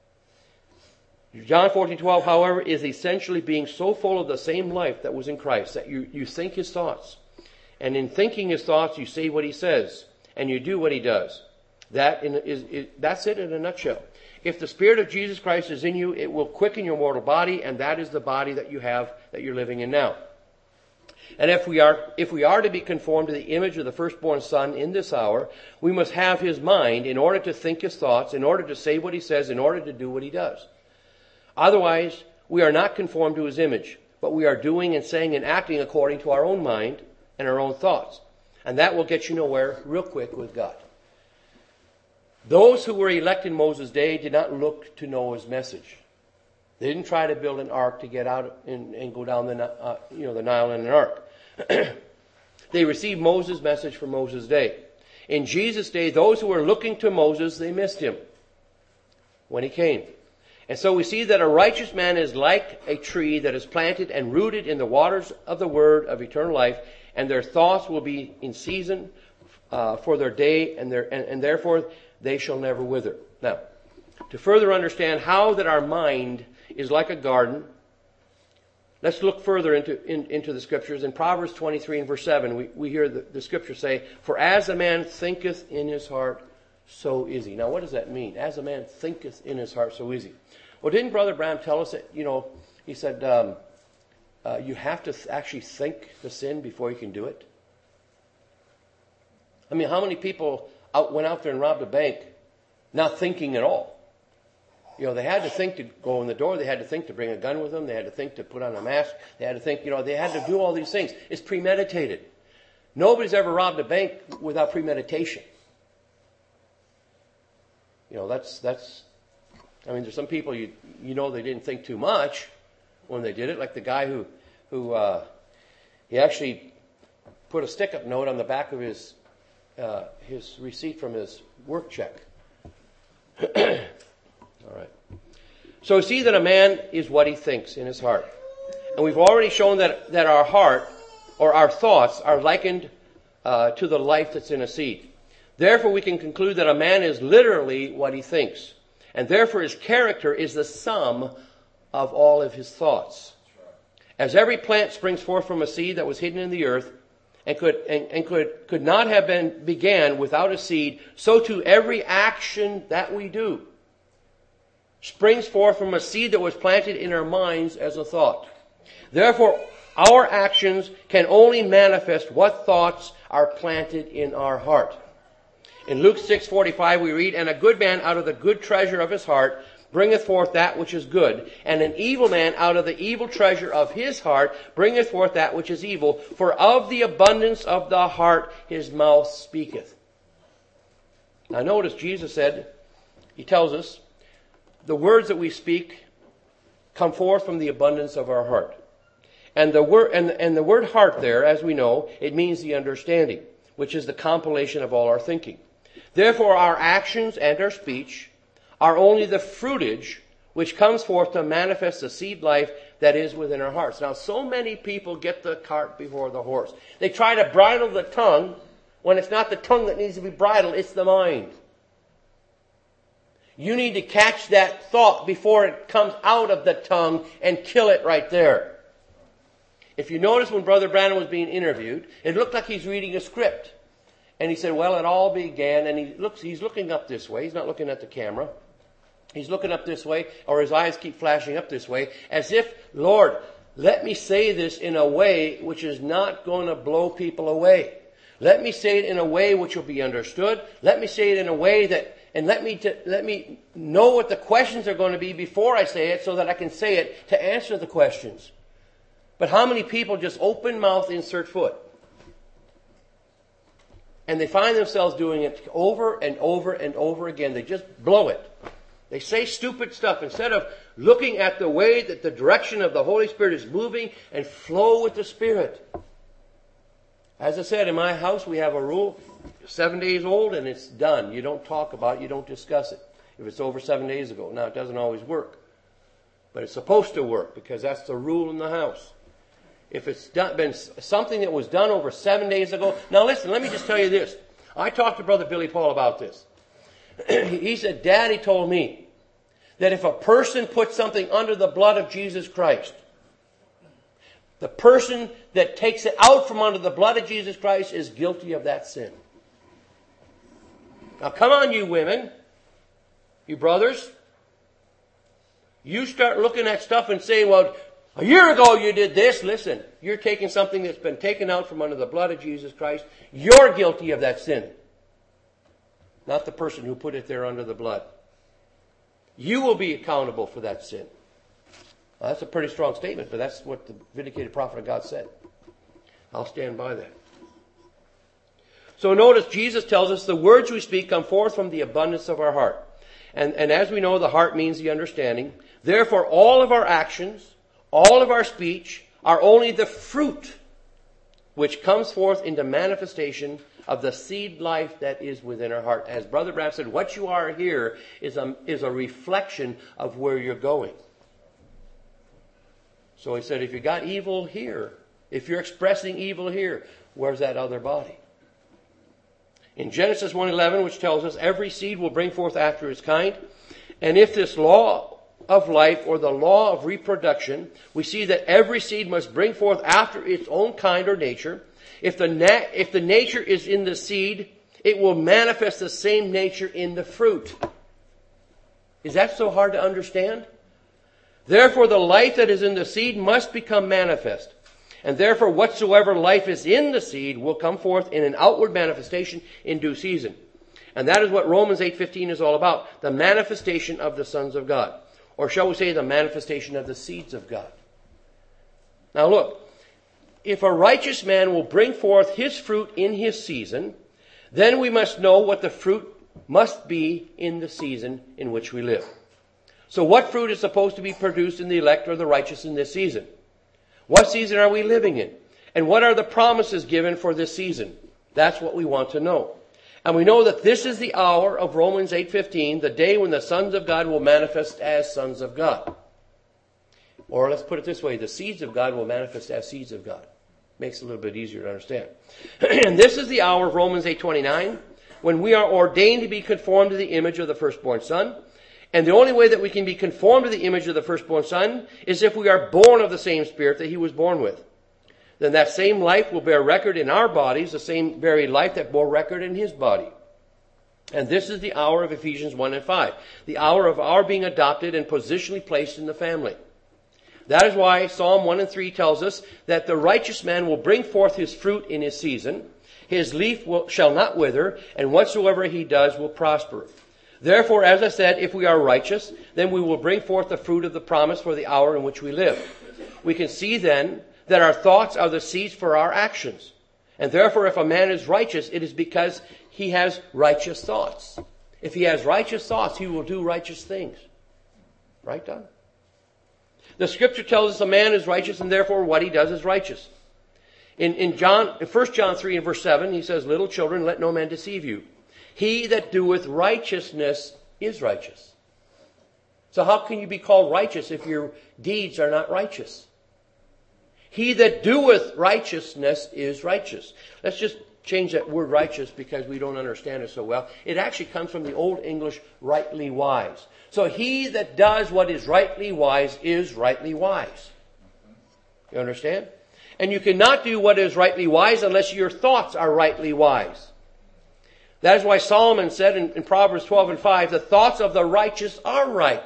A: John fourteen twelve, however, is essentially being so full of the same life that was in Christ that you, you think his thoughts. And in thinking his thoughts, you say what he says. And you do what he does. That is, is, that's it in a nutshell. If the Spirit of Jesus Christ is in you, it will quicken your mortal body, and that is the body that you have, that you're living in now. And if we are, if we are to be conformed to the image of the firstborn Son in this hour, we must have his mind in order to think his thoughts, in order to say what he says, in order to do what he does. Otherwise, we are not conformed to his image, but we are doing and saying and acting according to our own mind and our own thoughts. And that will get you nowhere real quick with God. Those who were elect in Moses' day did not look to Noah's message. They didn't try to build an ark to get out and, and go down the, uh, you know, the Nile in an ark. They received Moses' message from Moses' day. In Jesus' day, those who were looking to Moses, they missed him when he came. And so we see that a righteous man is like a tree that is planted and rooted in the waters of the word of eternal life, and their thoughts will be in season uh, for their day, and, their, and, and therefore they shall never wither. Now, to further understand how that our mind is like a garden, let's look further into in, into the scriptures. In Proverbs twenty-three and verse seven, we, we hear the, the scripture say, "For as a man thinketh in his heart, so is he." Now, what does that mean? As a man thinketh in his heart, so is he. Well, didn't Brother Branham tell us that, you know, he said, um, uh, you have to th- actually think the sin before you can do it? I mean, how many people out, went out there and robbed a bank not thinking at all? You know, they had to think to go in the door. They had to think to bring a gun with them. They had to think to put on a mask. They had to think, you know, they had to do all these things. It's premeditated. Nobody's ever robbed a bank without premeditation. You know, that's, that's, I mean, there's some people you you know they didn't think too much when they did it, like the guy who who uh, he actually put a stick-up note on the back of his uh, his receipt from his work check. All right. So we see that a man is what he thinks in his heart, and we've already shown that that our heart or our thoughts are likened uh, to the life that's in a seed. Therefore, we can conclude that a man is literally what he thinks. And therefore his character is the sum of all of his thoughts. As every plant springs forth from a seed that was hidden in the earth and could and, and could, could not have been began without a seed, so too every action that we do springs forth from a seed that was planted in our minds as a thought. Therefore, our actions can only manifest what thoughts are planted in our heart. In Luke six forty-five we read, "And a good man out of the good treasure of his heart bringeth forth that which is good, and an evil man out of the evil treasure of his heart bringeth forth that which is evil. For of the abundance of the heart his mouth speaketh." Now notice Jesus said, he tells us, the words that we speak come forth from the abundance of our heart. And the word, and, and the word heart there, as we know, it means the understanding, which is the compilation of all our thinking. Therefore our actions and our speech are only the fruitage which comes forth to manifest the seed life that is within our hearts. Now, so many people get the cart before the horse. They try to bridle the tongue when it's not the tongue that needs to be bridled, it's the mind. You need to catch that thought before it comes out of the tongue and kill it right there. If you notice when Brother Branham was being interviewed, it looked like he's reading a script. And he said, well, it all began, and he looks, he's looking up this way. He's not looking at the camera. He's looking up this way, or his eyes keep flashing up this way, as if, Lord, let me say this in a way which is not going to blow people away. Let me say it in a way which will be understood. Let me say it in a way that, and let me to, let me know what the questions are going to be before I say it, so that I can say it to answer the questions. But how many people just open mouth, insert foot? And they find themselves doing it over and over and over again. They just blow it. They say stupid stuff instead of looking at the way that the direction of the Holy Spirit is moving and flow with the Spirit. As I said, in my house we have a rule, seven days old and it's done. You don't talk about it, you don't discuss it. If it's over seven days ago. Now it doesn't always work. But it's supposed to work because that's the rule in the house. If it's done, been something that was done over seven days ago. Now listen, let me just tell you this. I talked to Brother Billy Paul about this. He said, Daddy told me that if a person puts something under the blood of Jesus Christ, the person that takes it out from under the blood of Jesus Christ is guilty of that sin. Now come on, you women, you brothers. You start looking at stuff and saying, well, a year ago you did this. Listen, you're taking something that's been taken out from under the blood of Jesus Christ. You're guilty of that sin. Not the person who put it there under the blood. You will be accountable for that sin. Well, that's a pretty strong statement, but that's what the vindicated prophet of God said. I'll stand by that. So notice Jesus tells us the words we speak come forth from the abundance of our heart. And, and as we know, the heart means the understanding. Therefore, all of our actions, all of our speech are only the fruit which comes forth into manifestation of the seed life that is within our heart. As Brother Branham said, what you are here is a, is a reflection of where you're going. So he said, if you got evil here, if you're expressing evil here, where's that other body? In Genesis one eleven, which tells us every seed will bring forth after its kind. And if this law of life or the law of reproduction, we see that every seed must bring forth after its own kind or nature. If the na- if the nature is in the seed, it will manifest the same nature in the fruit. Is that so hard to understand? Therefore, the life that is in the seed must become manifest. And therefore, whatsoever life is in the seed will come forth in an outward manifestation in due season. And that is what Romans eight fifteen is all about. The manifestation of the sons of God. Or shall we say the manifestation of the seeds of God. Now look, if a righteous man will bring forth his fruit in his season, then we must know what the fruit must be in the season in which we live. So what fruit is supposed to be produced in the elect or the righteous in this season? What season are we living in? And what are the promises given for this season? That's what we want to know. And we know that this is the hour of Romans eight fifteen, the day when the sons of God will manifest as sons of God. Or let's put it this way, the seeds of God will manifest as seeds of God. Makes it a little bit easier to understand. And this is the hour of Romans eight twenty-nine, when we are ordained to be conformed to the image of the firstborn son. And the only way that we can be conformed to the image of the firstborn son is if we are born of the same spirit that he was born with. Then that same life will bear record in our bodies, the same very life that bore record in his body. And this is the hour of Ephesians one and five, the hour of our being adopted and positionally placed in the family. That is why Psalm one and three tells us that the righteous man will bring forth his fruit in his season. His leaf will, shall not wither, and whatsoever he does will prosper. Therefore, as I said, if we are righteous, then we will bring forth the fruit of the promise for the hour in which we live. We can see then that our thoughts are the seeds for our actions. And therefore, if a man is righteous, it is because he has righteous thoughts. If he has righteous thoughts, he will do righteous things. Right, Don? The scripture tells us a man is righteous, and therefore what he does is righteous. In, in John, in First John three and verse seven, he says, "Little children, let no man deceive you. He that doeth righteousness is righteous." So how can you be called righteous if your deeds are not righteous? He that doeth righteousness is righteous. Let's just change that word righteous because we don't understand it so well. It actually comes from the Old English rightly wise. So he that does what is rightly wise is rightly wise. You understand? And you cannot do what is rightly wise unless your thoughts are rightly wise. That is why Solomon said in, in Proverbs twelve and five, "The thoughts of the righteous are right,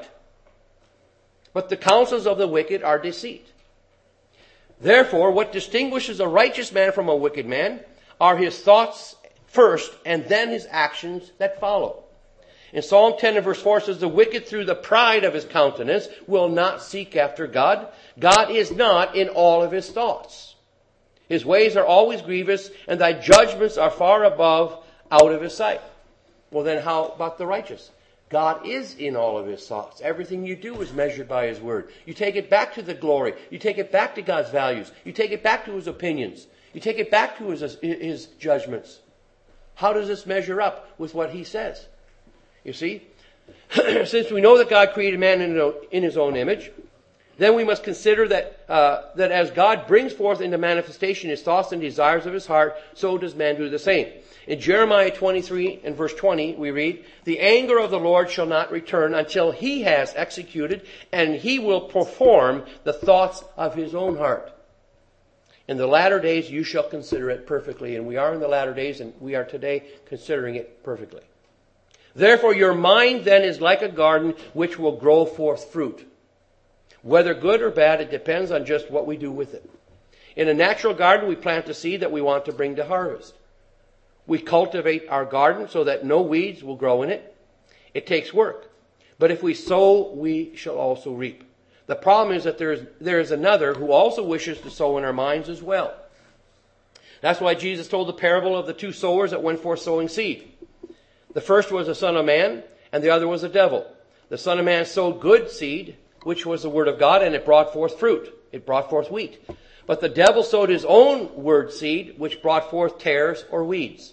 A: but the counsels of the wicked are deceit." Therefore, what distinguishes a righteous man from a wicked man are his thoughts first and then his actions that follow. In Psalm ten and verse four says, "The wicked through the pride of his countenance will not seek after God. God is not in all of his thoughts. His ways are always grievous, and thy judgments are far above out of his sight." Well, then how about the righteous? God is in all of his thoughts. Everything you do is measured by his word. You take it back to the glory. You take it back to God's values. You take it back to his opinions. You take it back to his, his judgments. How does this measure up with what he says? You see, since we know that God created man in his own image, then we must consider that uh, that as God brings forth into manifestation his thoughts and desires of his heart, so does man do the same. In Jeremiah twenty-three and verse twenty, we read, "The anger of the Lord shall not return until he has executed, and he will perform the thoughts of his own heart. In the latter days you shall consider it perfectly." And we are in the latter days, and we are today considering it perfectly. "Therefore your mind then is like a garden which will grow forth fruit." Whether good or bad, it depends on just what we do with it. In a natural garden, we plant the seed that we want to bring to harvest. We cultivate our garden so that no weeds will grow in it. It takes work. But if we sow, we shall also reap. The problem is that there is, there is another who also wishes to sow in our minds as well. That's why Jesus told the parable of the two sowers that went forth sowing seed. The first was the Son of Man, and the other was the devil. The Son of Man sowed good seed, which was the word of God, and it brought forth fruit. It brought forth wheat. But the devil sowed his own word seed, which brought forth tares or weeds.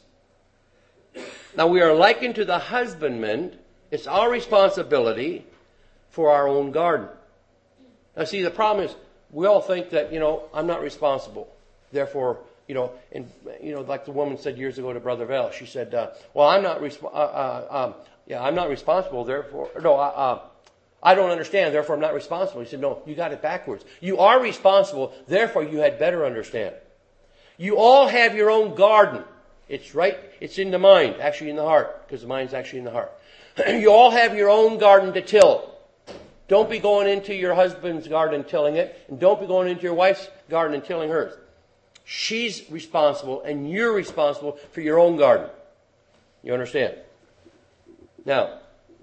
A: Now we are likened to the husbandman. It's our responsibility for our own garden. Now see, the problem is we all think that, you know, I'm not responsible. Therefore, you know, and, you know, like the woman said years ago to Brother Val, she said, uh, well, I'm not, resp- uh, uh, um, yeah, I'm not responsible. Therefore, no, uh, uh, I don't understand. Therefore, I'm not responsible. He said, no, you got it backwards. You are responsible. Therefore, you had better understand. You all have your own garden. It's right. It's in the mind, actually in the heart, because the mind's actually in the heart. You all have your own garden to till. Don't be going into your husband's garden and tilling it, and don't be going into your wife's garden and tilling hers. She's responsible, and you're responsible for your own garden. You understand? Now,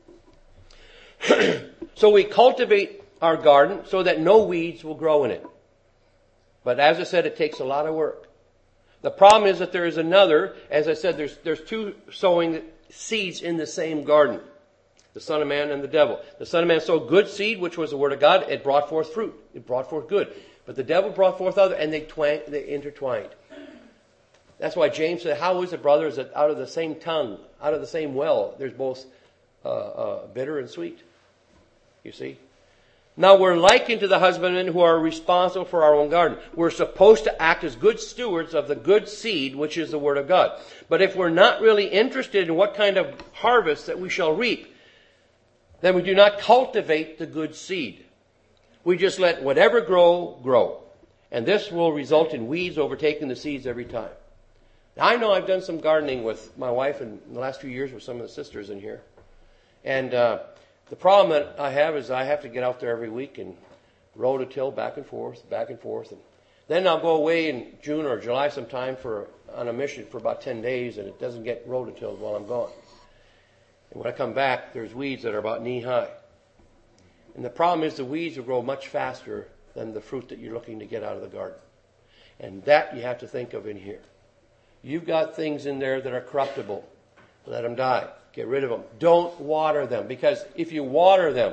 A: so we cultivate our garden so that no weeds will grow in it. But as I said, it takes a lot of work. The problem is that there is another, as I said, there's there's two sowing seeds in the same garden. The Son of Man and the devil. The Son of Man sowed good seed, which was the word of God. It brought forth fruit. It brought forth good. But the devil brought forth other, and they twang, they intertwined. That's why James said, how is it, brothers, that out of the same tongue, out of the same well, there's both uh, uh, bitter and sweet? You see? Now we're likened to the husbandmen who are responsible for our own garden. We're supposed to act as good stewards of the good seed, which is the word of God. But if we're not really interested in what kind of harvest that we shall reap, then we do not cultivate the good seed. We just let whatever grow, grow. And this will result in weeds overtaking the seeds every time. Now, I know I've done some gardening with my wife in the last few years with some of the sisters in here. And uh, the problem that I have is I have to get out there every week and rototill back and forth, back and forth. And then I'll go away in June or July sometime for on a mission for about ten days, and it doesn't get rototilled while I'm gone. And when I come back, there's weeds that are about knee high. And the problem is the weeds will grow much faster than the fruit that you're looking to get out of the garden. And that you have to think of in here. You've got things in there that are corruptible. Let them die. Get rid of them. Don't water them. Because if you water them,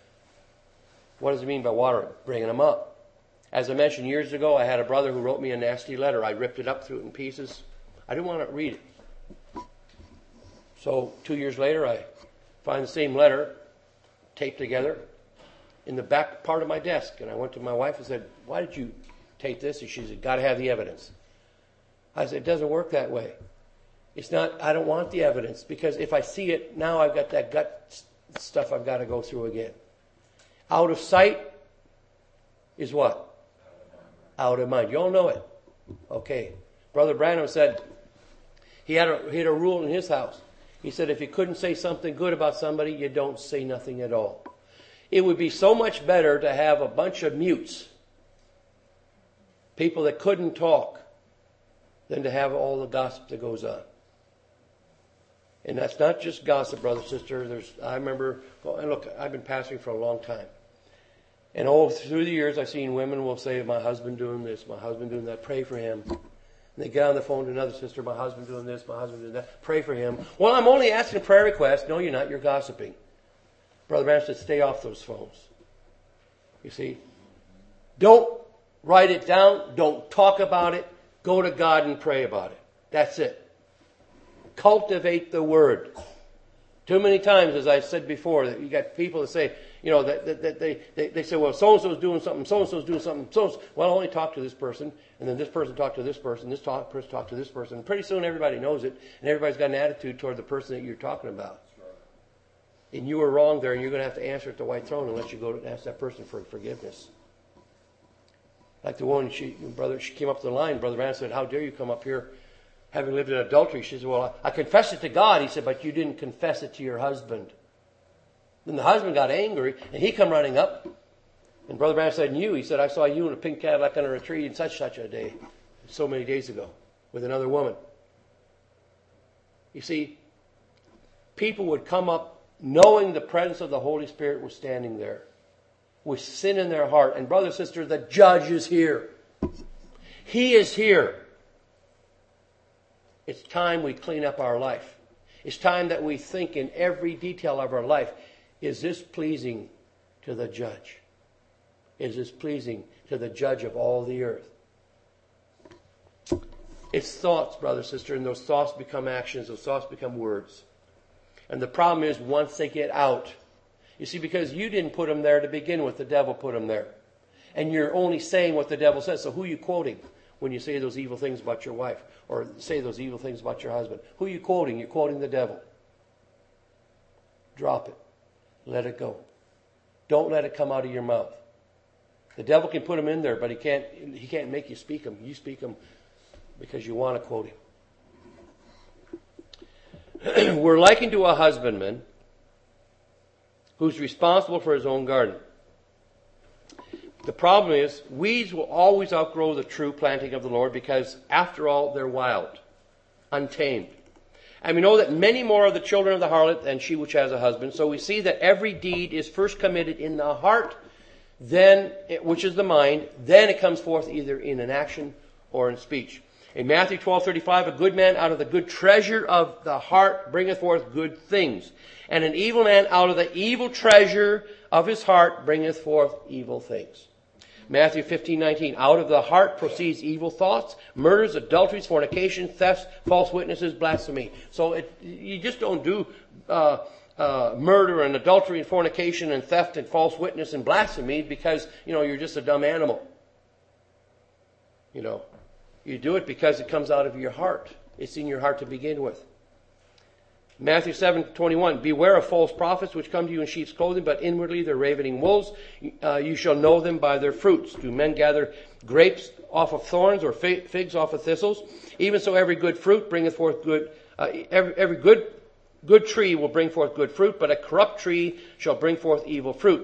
A: what does it mean by watering? Bringing them up. As I mentioned years ago, I had a brother who wrote me a nasty letter. I ripped it up, threw it in pieces. I didn't want to read it. So two years later, I find the same letter taped together in the back part of my desk. And I went to my wife and said, why did you tape this? And she said, got to have the evidence. I said, it doesn't work that way. It's not, I don't want the evidence, because if I see it, now I've got that gut stuff I've got to go through again. Out of sight is what? Out of mind. You all know it. Okay. Brother Branham said he had, a, he had a rule in his house. He said if you couldn't say something good about somebody, you don't say nothing at all. It would be so much better to have a bunch of mutes, people that couldn't talk, than to have all the gossip that goes on. And that's not just gossip, brother, sister. There's, I remember, well, and look, I've been pastoring for a long time. And all through the years, I've seen women will say, my husband doing this, my husband doing that, pray for him. And they get on the phone to another sister, my husband doing this, my husband doing that, pray for him. Well, I'm only asking a prayer request. No, you're not. You're gossiping. Brother Branham said, stay off those phones. You see? Don't write it down. Don't talk about it. Go to God and pray about it. That's it. Cultivate the Word. Too many times, as I said before, that you got people that say, you know, that, that, that they, they, they say, well, so-and-so's doing something, so-and-so's doing something, so well, I'll only talk to this person, and then this person talked to this person, this talk, person talked to this person, and pretty soon everybody knows it, and everybody's got an attitude toward the person that you're talking about. And you were wrong there, and you're going to have to answer at the white throne unless you go and ask that person for forgiveness. Like the woman, she, brother, she came up to the line, Brother Branham said, how dare you come up here having lived in adultery? She said, well, I, I confessed it to God. He said, but you didn't confess it to your husband. Then the husband got angry, and he come running up. And Brother Branham said, and you? He said, I saw you in a pink Cadillac under a tree in such such a day, so many days ago, with another woman. You see, people would come up knowing the presence of the Holy Spirit was standing there, with sin in their heart. And brother, sister, the judge is here. He is here. It's time we clean up our life. It's time that we think in every detail of our life, is this pleasing to the judge? Is this pleasing to the judge of all the earth? It's thoughts, brother, sister, and those thoughts become actions, those thoughts become words. And the problem is once they get out, you see, because you didn't put them there to begin with, the devil put them there. And you're only saying what the devil says. So who are you quoting when you say those evil things about your wife or say those evil things about your husband? Who are you quoting? You're quoting the devil. Drop it. Let it go. Don't let it come out of your mouth. The devil can put them in there, but he can't, he can't make you speak them. You speak them because you want to quote him. We're likened to a husbandman who's responsible for his own garden. The problem is, weeds will always outgrow the true planting of the Lord because, after all, they're wild, untamed. And we know that many more are the children of the harlot than she which has a husband. So we see that every deed is first committed in the heart, then, which is the mind, then it comes forth either in an action or in speech. In Matthew twelve thirty-five, a good man out of the good treasure of the heart bringeth forth good things. And an evil man out of the evil treasure of his heart bringeth forth evil things. Matthew fifteen nineteen, out of the heart proceeds evil thoughts, murders, adulteries, fornication, thefts, false witnesses, blasphemy. So it, you just don't do uh, uh, murder and adultery and fornication and theft and false witness and blasphemy because, you know, you're just a dumb animal. You know. You do it because it comes out of your heart. It's in your heart to begin with. Matthew seven twenty-one, beware of false prophets which come to you in sheep's clothing, but inwardly they're ravening wolves. Uh, you shall know them by their fruits. Do men gather grapes off of thorns or figs off of thistles? Even so, every good fruit bringeth forth good. Uh, every every good good tree will bring forth good fruit, but a corrupt tree shall bring forth evil fruit.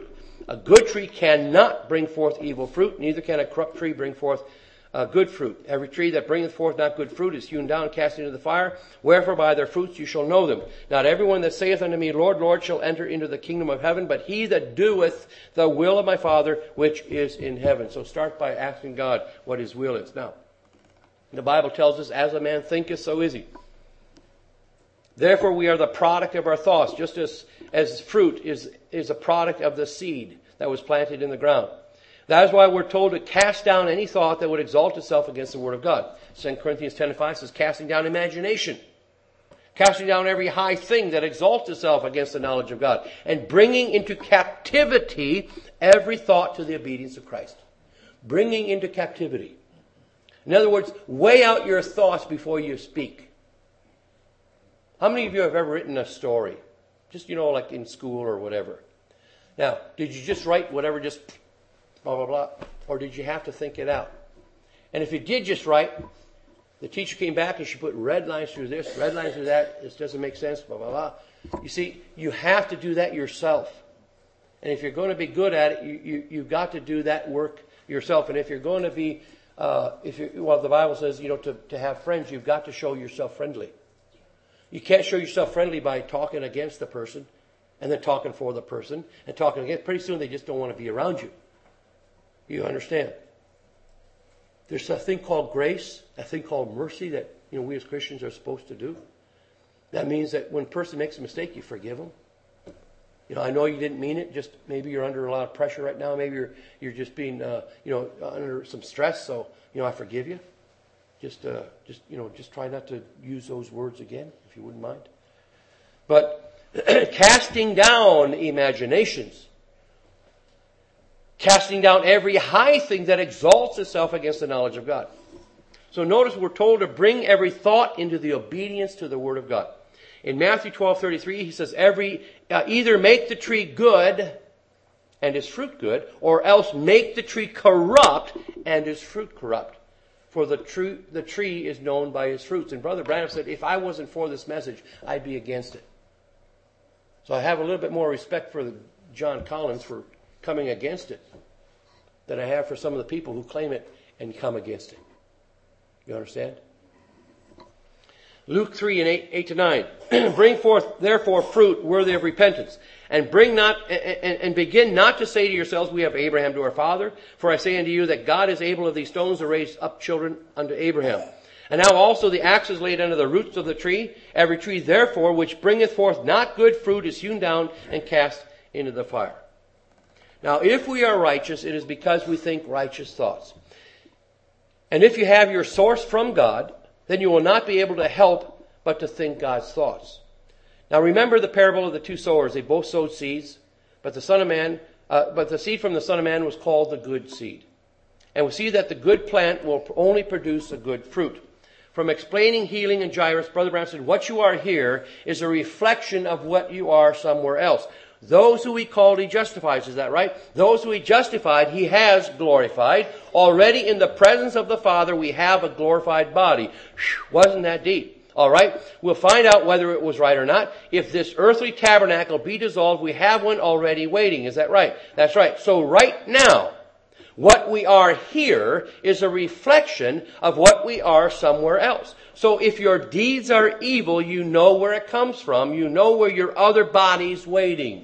A: A good tree cannot bring forth evil fruit, neither can a corrupt tree bring forth uh, good fruit. Every tree that bringeth forth not good fruit is hewn down and cast into the fire. Wherefore by their fruits you shall know them. Not everyone that saith unto me, Lord, Lord, shall enter into the kingdom of heaven, but he that doeth the will of my Father which is in heaven. So start by asking God what his will is. Now, the Bible tells us, as a man thinketh, so is he. Therefore we are the product of our thoughts, just as, as fruit is, is a product of the seed that was planted in the ground. That is why we're told to cast down any thought that would exalt itself against the Word of God. Second Corinthians ten and five says, casting down imagination. Casting down every high thing that exalts itself against the knowledge of God. And bringing into captivity every thought to the obedience of Christ. Bringing into captivity. In other words, weigh out your thoughts before you speak. How many of you have ever written a story? Just, you know, like in school or whatever. Now, did you just write whatever, just blah, blah, blah? Or did you have to think it out? And if you did just write, the teacher came back and she put red lines through this, red lines through that, this doesn't make sense, blah, blah, blah. You see, you have to do that yourself. And if you're going to be good at it, you, you, you've got to do that work yourself. And if you're going to be, uh, if you, well, the Bible says, you know, to, to have friends, you've got to show yourself friendly. You can't show yourself friendly by talking against the person and then talking for the person and talking against. Pretty soon they just don't want to be around you. You understand? There's a thing called grace, a thing called mercy that, you know, we as Christians are supposed to do. That means that when a person makes a mistake, you forgive them. You know, I know you didn't mean it. Just maybe you're under a lot of pressure right now. Maybe you're you're just being, uh, you know, under some stress. So, you know, I forgive you. Just, uh, just you know, just try not to use those words again, if you wouldn't mind. But casting down imaginations, casting down every high thing that exalts itself against the knowledge of God. So notice we're told to bring every thought into the obedience to the Word of God. In Matthew twelve thirty-three, he says, "Every uh, either make the tree good and its fruit good, or else make the tree corrupt and its fruit corrupt. For the tree, the tree is known by its fruits." And Brother Branham said, if I wasn't for this message, I'd be against it. So I have a little bit more respect for the John Collins for coming against it than I have for some of the people who claim it and come against it. You understand? Luke three and eight, eight to nine. "Bring forth therefore fruit worthy of repentance, and bring not and, and begin not to say to yourselves, we have Abraham to our father. For I say unto you that God is able of these stones to raise up children unto Abraham. And now also the axe is laid under the roots of the tree. Every tree therefore which bringeth forth not good fruit is hewn down and cast into the fire." Now, if we are righteous, it is because we think righteous thoughts. And if you have your source from God, then you will not be able to help but to think God's thoughts. Now remember the parable of the two sowers. They both sowed seeds, but the Son of Man, uh, but the seed from the Son of Man was called the good seed. And we see that the good plant will only produce a good fruit. From explaining healing and Jairus, Brother Branham said, what you are here is a reflection of what you are somewhere else. Those who he called, he justifies. Is that right? Those who he justified, he has glorified. Already in the presence of the Father, we have a glorified body. Whew, wasn't that deep? All right. We'll find out whether it was right or not. If this earthly tabernacle be dissolved, we have one already waiting. Is that right? That's right. So right now, what we are here is a reflection of what we are somewhere else. So if your deeds are evil, you know where it comes from. You know where your other body's waiting.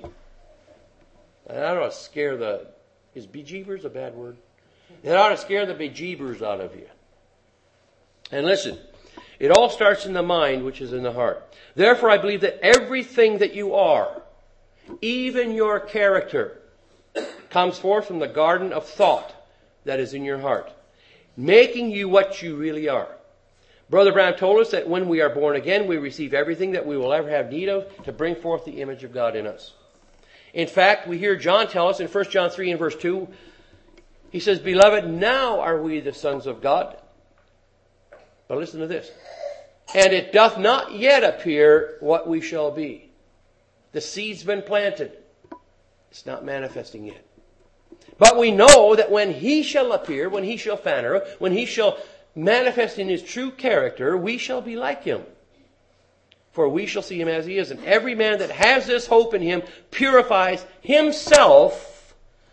A: And I don't want to scare the... Is bejeebers a bad word? It ought to scare the bejeebers out of you. And listen, it all starts in the mind, which is in the heart. Therefore, I believe that everything that you are, even your character, comes forth from the garden of thought that is in your heart, making you what you really are. Brother Brown told us that when we are born again, we receive everything that we will ever have need of to bring forth the image of God in us. In fact, we hear John tell us in First John three and verse two, he says, "Beloved, now are we the sons of God." But listen to this. "And it doth not yet appear what we shall be." The seed's been planted. It's not manifesting yet. "But we know that when he shall appear, when he shall phaner, when he shall manifest in his true character, we shall be like him. For we shall see him as he is. And every man that has this hope in him purifies himself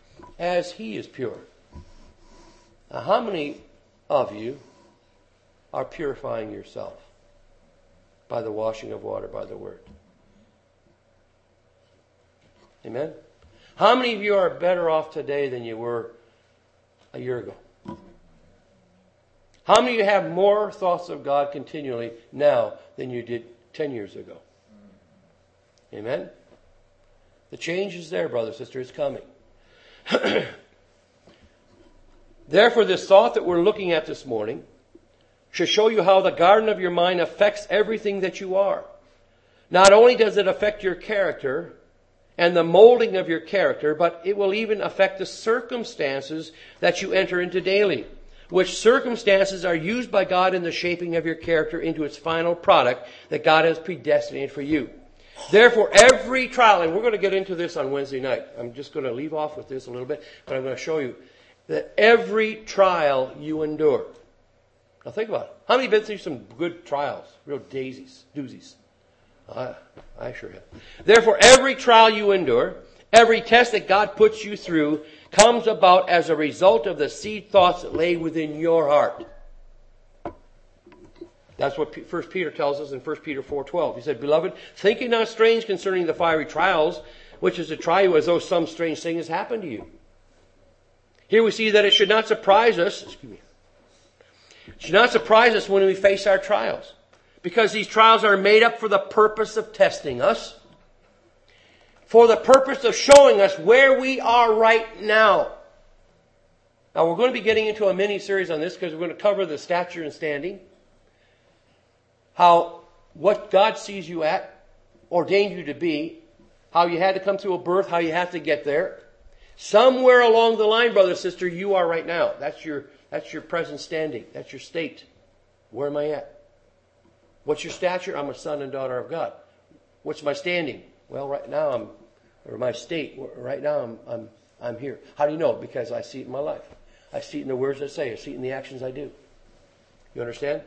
A: as He is pure. Now, how many of you are purifying yourself by the washing of water by the Word? Amen? How many of you are better off today than you were a year ago? How many of you have more thoughts of God continually now than you did ten years ago? Amen? The change is there, brother, sister. It's coming. Therefore, this thought that we're looking at this morning should show you how the garden of your mind affects everything that you are. Not only does it affect your character and the molding of your character, but it will even affect the circumstances that you enter into daily, which circumstances are used by God in the shaping of your character into its final product that God has predestinated for you. Therefore, every trial, and we're going to get into this on Wednesday night. I'm just going to leave off with this a little bit, but I'm going to show you that every trial you endure. Now think about it. How many have been through some good trials? Real daisies, doozies. I, I sure have. Therefore, every trial you endure, every test that God puts you through, comes about as a result of the seed thoughts that lay within your heart. That's what First Peter tells us in First Peter four twelve. He said, Beloved, think ye not strange concerning the fiery trials, which is to try you as though some strange thing has happened to you. Here we see that it should not surprise us, excuse me, it should not surprise us when we face our trials, because these trials are made up for the purpose of testing us, for the purpose of showing us where we are right now. Now we're going to be getting into a mini-series on this because we're going to cover the stature and standing, how what God sees you at, ordained you to be, how you had to come through a birth, how you have to get there. Somewhere along the line, brother, sister, you are right now. That's your that's your present standing. That's your state. Where am I at? What's your stature? I'm a son and daughter of God. What's my standing? Well, right now I'm, or my state. Right now I'm I'm I'm here. How do you know? Because I see it in my life. I see it in the words I say. I see it in the actions I do. You understand?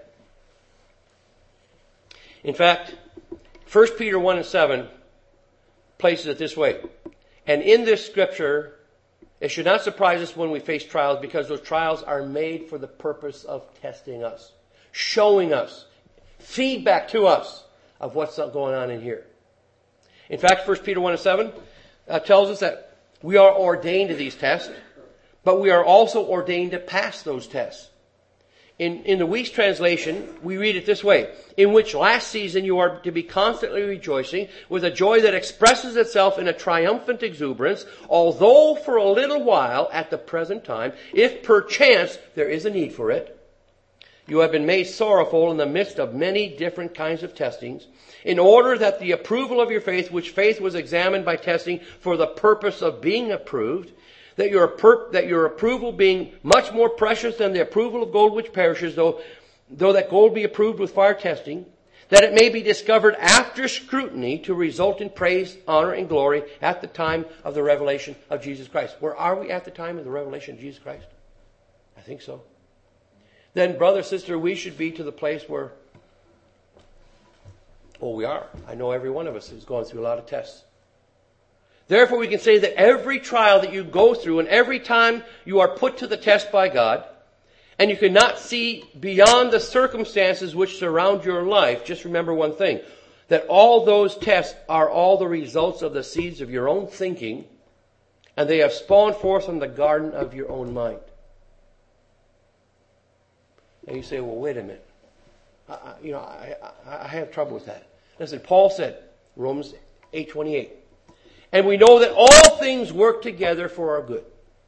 A: In fact, First Peter one and seven places it this way. And in this scripture, it should not surprise us when we face trials, because those trials are made for the purpose of testing us, showing us, feedback to us of what's going on in here. In fact, First Peter one and seven uh, tells us that we are ordained to these tests, but we are also ordained to pass those tests. In, in the Week's translation, we read it this way. In which last season you are to be constantly rejoicing with a joy that expresses itself in a triumphant exuberance, although for a little while at the present time, if perchance there is a need for it, you have been made sorrowful in the midst of many different kinds of testings, in order that the approval of your faith, which faith was examined by testing for the purpose of being approved, that your, per- that your approval being much more precious than the approval of gold which perishes, though, though that gold be approved with fire testing, that it may be discovered after scrutiny to result in praise, honor, and glory at the time of the revelation of Jesus Christ. Where are we at the time of the revelation of Jesus Christ? I think so. Then, brother, sister, we should be to the place where, oh, we are. I know every one of us is going through a lot of tests. Therefore, we can say that every trial that you go through and every time you are put to the test by God, and you cannot see beyond the circumstances which surround your life, just remember one thing, that all those tests are all the results of the seeds of your own thinking, and they have spawned forth from the garden of your own mind. And you say, well, wait a minute. I, I, you know, I, I, I have trouble with that. Listen, Paul said, Romans eight twenty-eight, and we know that all things work together for our good.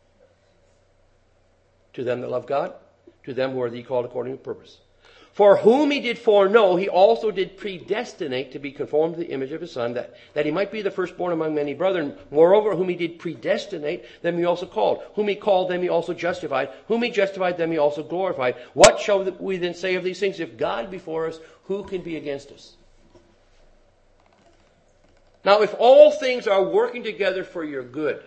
A: To them that love God, to them who are the called according to purpose. For whom he did foreknow, he also did predestinate to be conformed to the image of his Son, that, that he might be the firstborn among many brethren. Moreover, whom he did predestinate, them he also called. Whom he called, them he also justified. Whom he justified, them he also glorified. What shall we then say of these things? If God be for us, who can be against us? Now, if all things are working together for your good,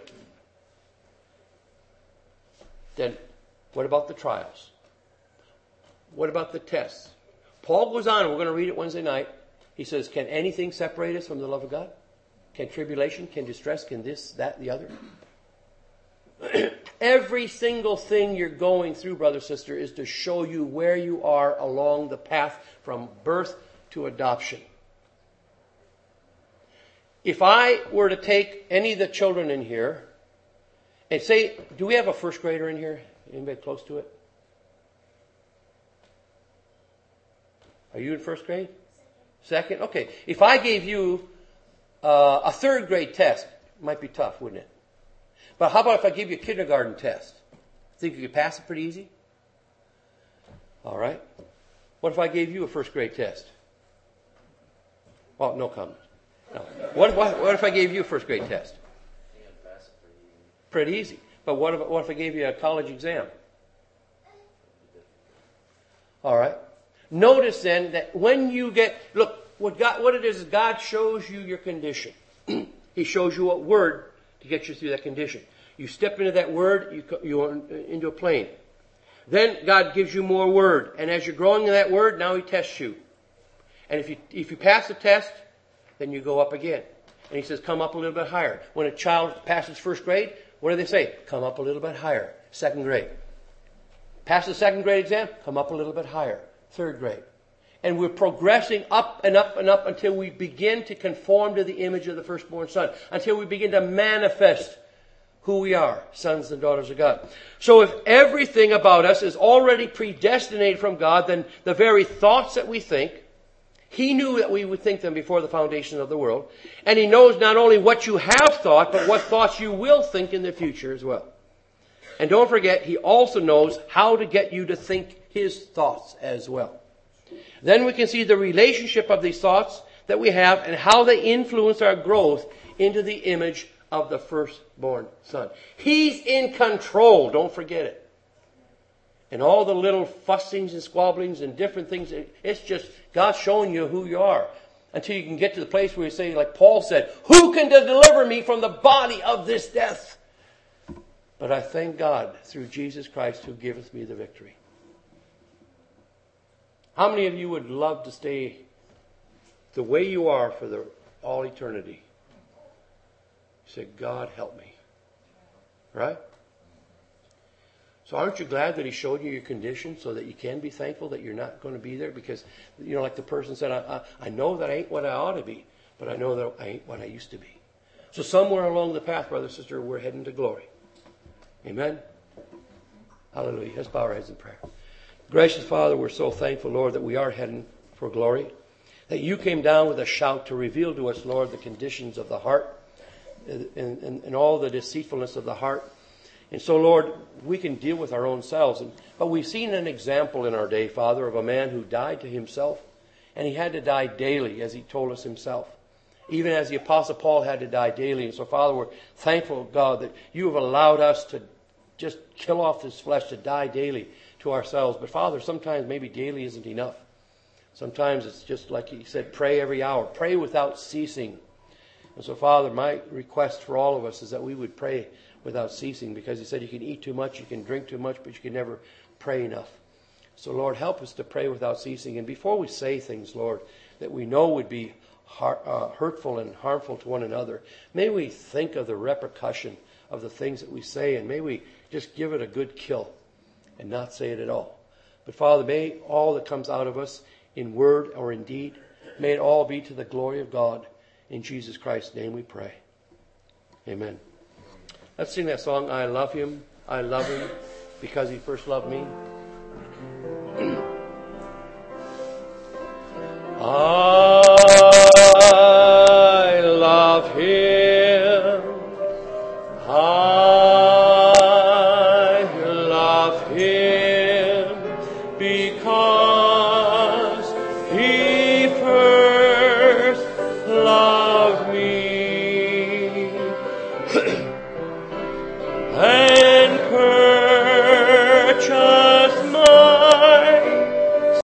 A: then what about the trials? What about the tests? Paul goes on, and we're going to read it Wednesday night. He says, can anything separate us from the love of God? Can tribulation, can distress, can this, that, the other? Every single thing you're going through, brother, sister, is to show you where you are along the path from birth to adoption. If I were to take any of the children in here and say, do we have a first grader in here? Anybody close to it? Are you in first grade? Second? Okay. If I gave you uh, a third grade test, it might be tough, wouldn't it? But how about if I give you a kindergarten test? Think you could pass it pretty easy? All right. What if I gave you a first grade test? Well, no comment. No. What, what, what if I gave you a first grade test? Pretty easy. But what if, what if I gave you a college exam? All right. Notice then that when you get, look, what God, what it is is God shows you your condition. He shows you what word to get you through that condition. You step into that word, you you into a plane. Then God gives you more word, and as you're growing in that word, now He tests you. And if you if you pass the test, then you go up again. And He says, come up a little bit higher. When a child passes first grade, what do they say? Come up a little bit higher. Second grade. Pass the second grade exam, come up a little bit higher. Third grade. And we're progressing up and up and up until we begin to conform to the image of the firstborn Son. Until we begin to manifest who we are, sons and daughters of God. So if everything about us is already predestinated from God, then the very thoughts that we think, He knew that we would think them before the foundation of the world. And He knows not only what you have thought, but what thoughts you will think in the future as well. And don't forget, He also knows how to get you to think His thoughts as well. Then we can see the relationship of these thoughts that we have and how they influence our growth into the image of the firstborn Son. He's in control. Don't forget it. And all the little fussings and squabblings and different things, it's just God showing you who you are. Until you can get to the place where you say, like Paul said, who can deliver me from the body of this death? But I thank God through Jesus Christ who giveth me the victory. How many of you would love to stay the way you are for the, all eternity? You say, God help me. Right? So aren't you glad that He showed you your condition so that you can be thankful that you're not going to be there? Because, you know, like the person said, I, I, I know that I ain't what I ought to be, but I know that I ain't what I used to be. So somewhere along the path, brother, sister, we're heading to glory. Amen? Hallelujah. Let's bow our heads in prayer. Gracious Father, we're so thankful, Lord, that we are heading for glory. That You came down with a shout to reveal to us, Lord, the conditions of the heart and, and, and all the deceitfulness of the heart. And so, Lord, we can deal with our own selves. And, but we've seen an example in our day, Father, of a man who died to himself. And he had to die daily, as he told us himself. Even as the Apostle Paul had to die daily. And so, Father, we're thankful, God, that You have allowed us to just kill off this flesh, to die daily to ourselves. But Father, sometimes maybe daily isn't enough. Sometimes it's just like He said, pray every hour. Pray without ceasing. And so, Father, my request for all of us is that we would pray without ceasing, because He said you can eat too much, you can drink too much, but you can never pray enough. So, Lord, help us to pray without ceasing. And before we say things, Lord, that we know would be har- uh, hurtful and harmful to one another, may we think of the repercussion of the things that we say, and may we just give it a good kill and not say it at all. But Father, may all that comes out of us in word or in deed, may it all be to the glory of God. In Jesus Christ's name we pray. Amen. Let's sing that song, I love Him, I love Him, because He first loved me. I love Him, I love Him, because He first loved me. And perchance